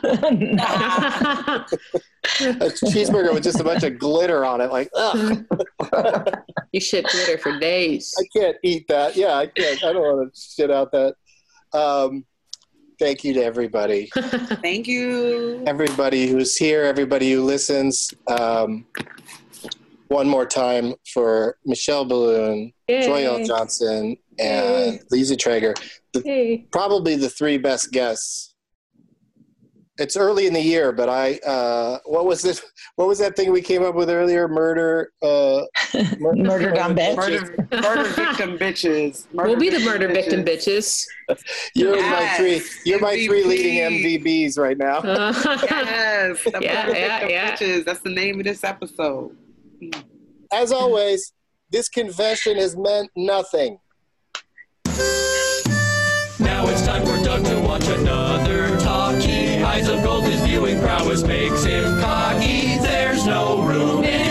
a cheeseburger with just a bunch of glitter on it. Like, ugh, You shit glitter for days. I can't eat that. Yeah, I can't. I don't want to shit out that. Um, thank you to everybody, Thank you. everybody who's here, everybody who listens. Um, one more time for Michelle Balloon, Yay. Joy L. Johnson, and Yay. Lisa Traeger. Hey. Probably the three best guests. It's early in the year, but I uh, what was this? What was that thing we came up with earlier? Murder, uh, mur- Murder dumb bitch. Murder, murder victim bitches. Murder We'll be the victim murder victim bitches. You're my Yes. three. You're my three M V Ps. leading M V Bs right now. Yes, the Yeah, murder yeah, victim yeah. bitches. That's the name of this episode. As always, this confession has meant nothing. Now it's time for Doug to watch another talkie. Eyes of gold, his viewing prowess makes him cocky. There's no room in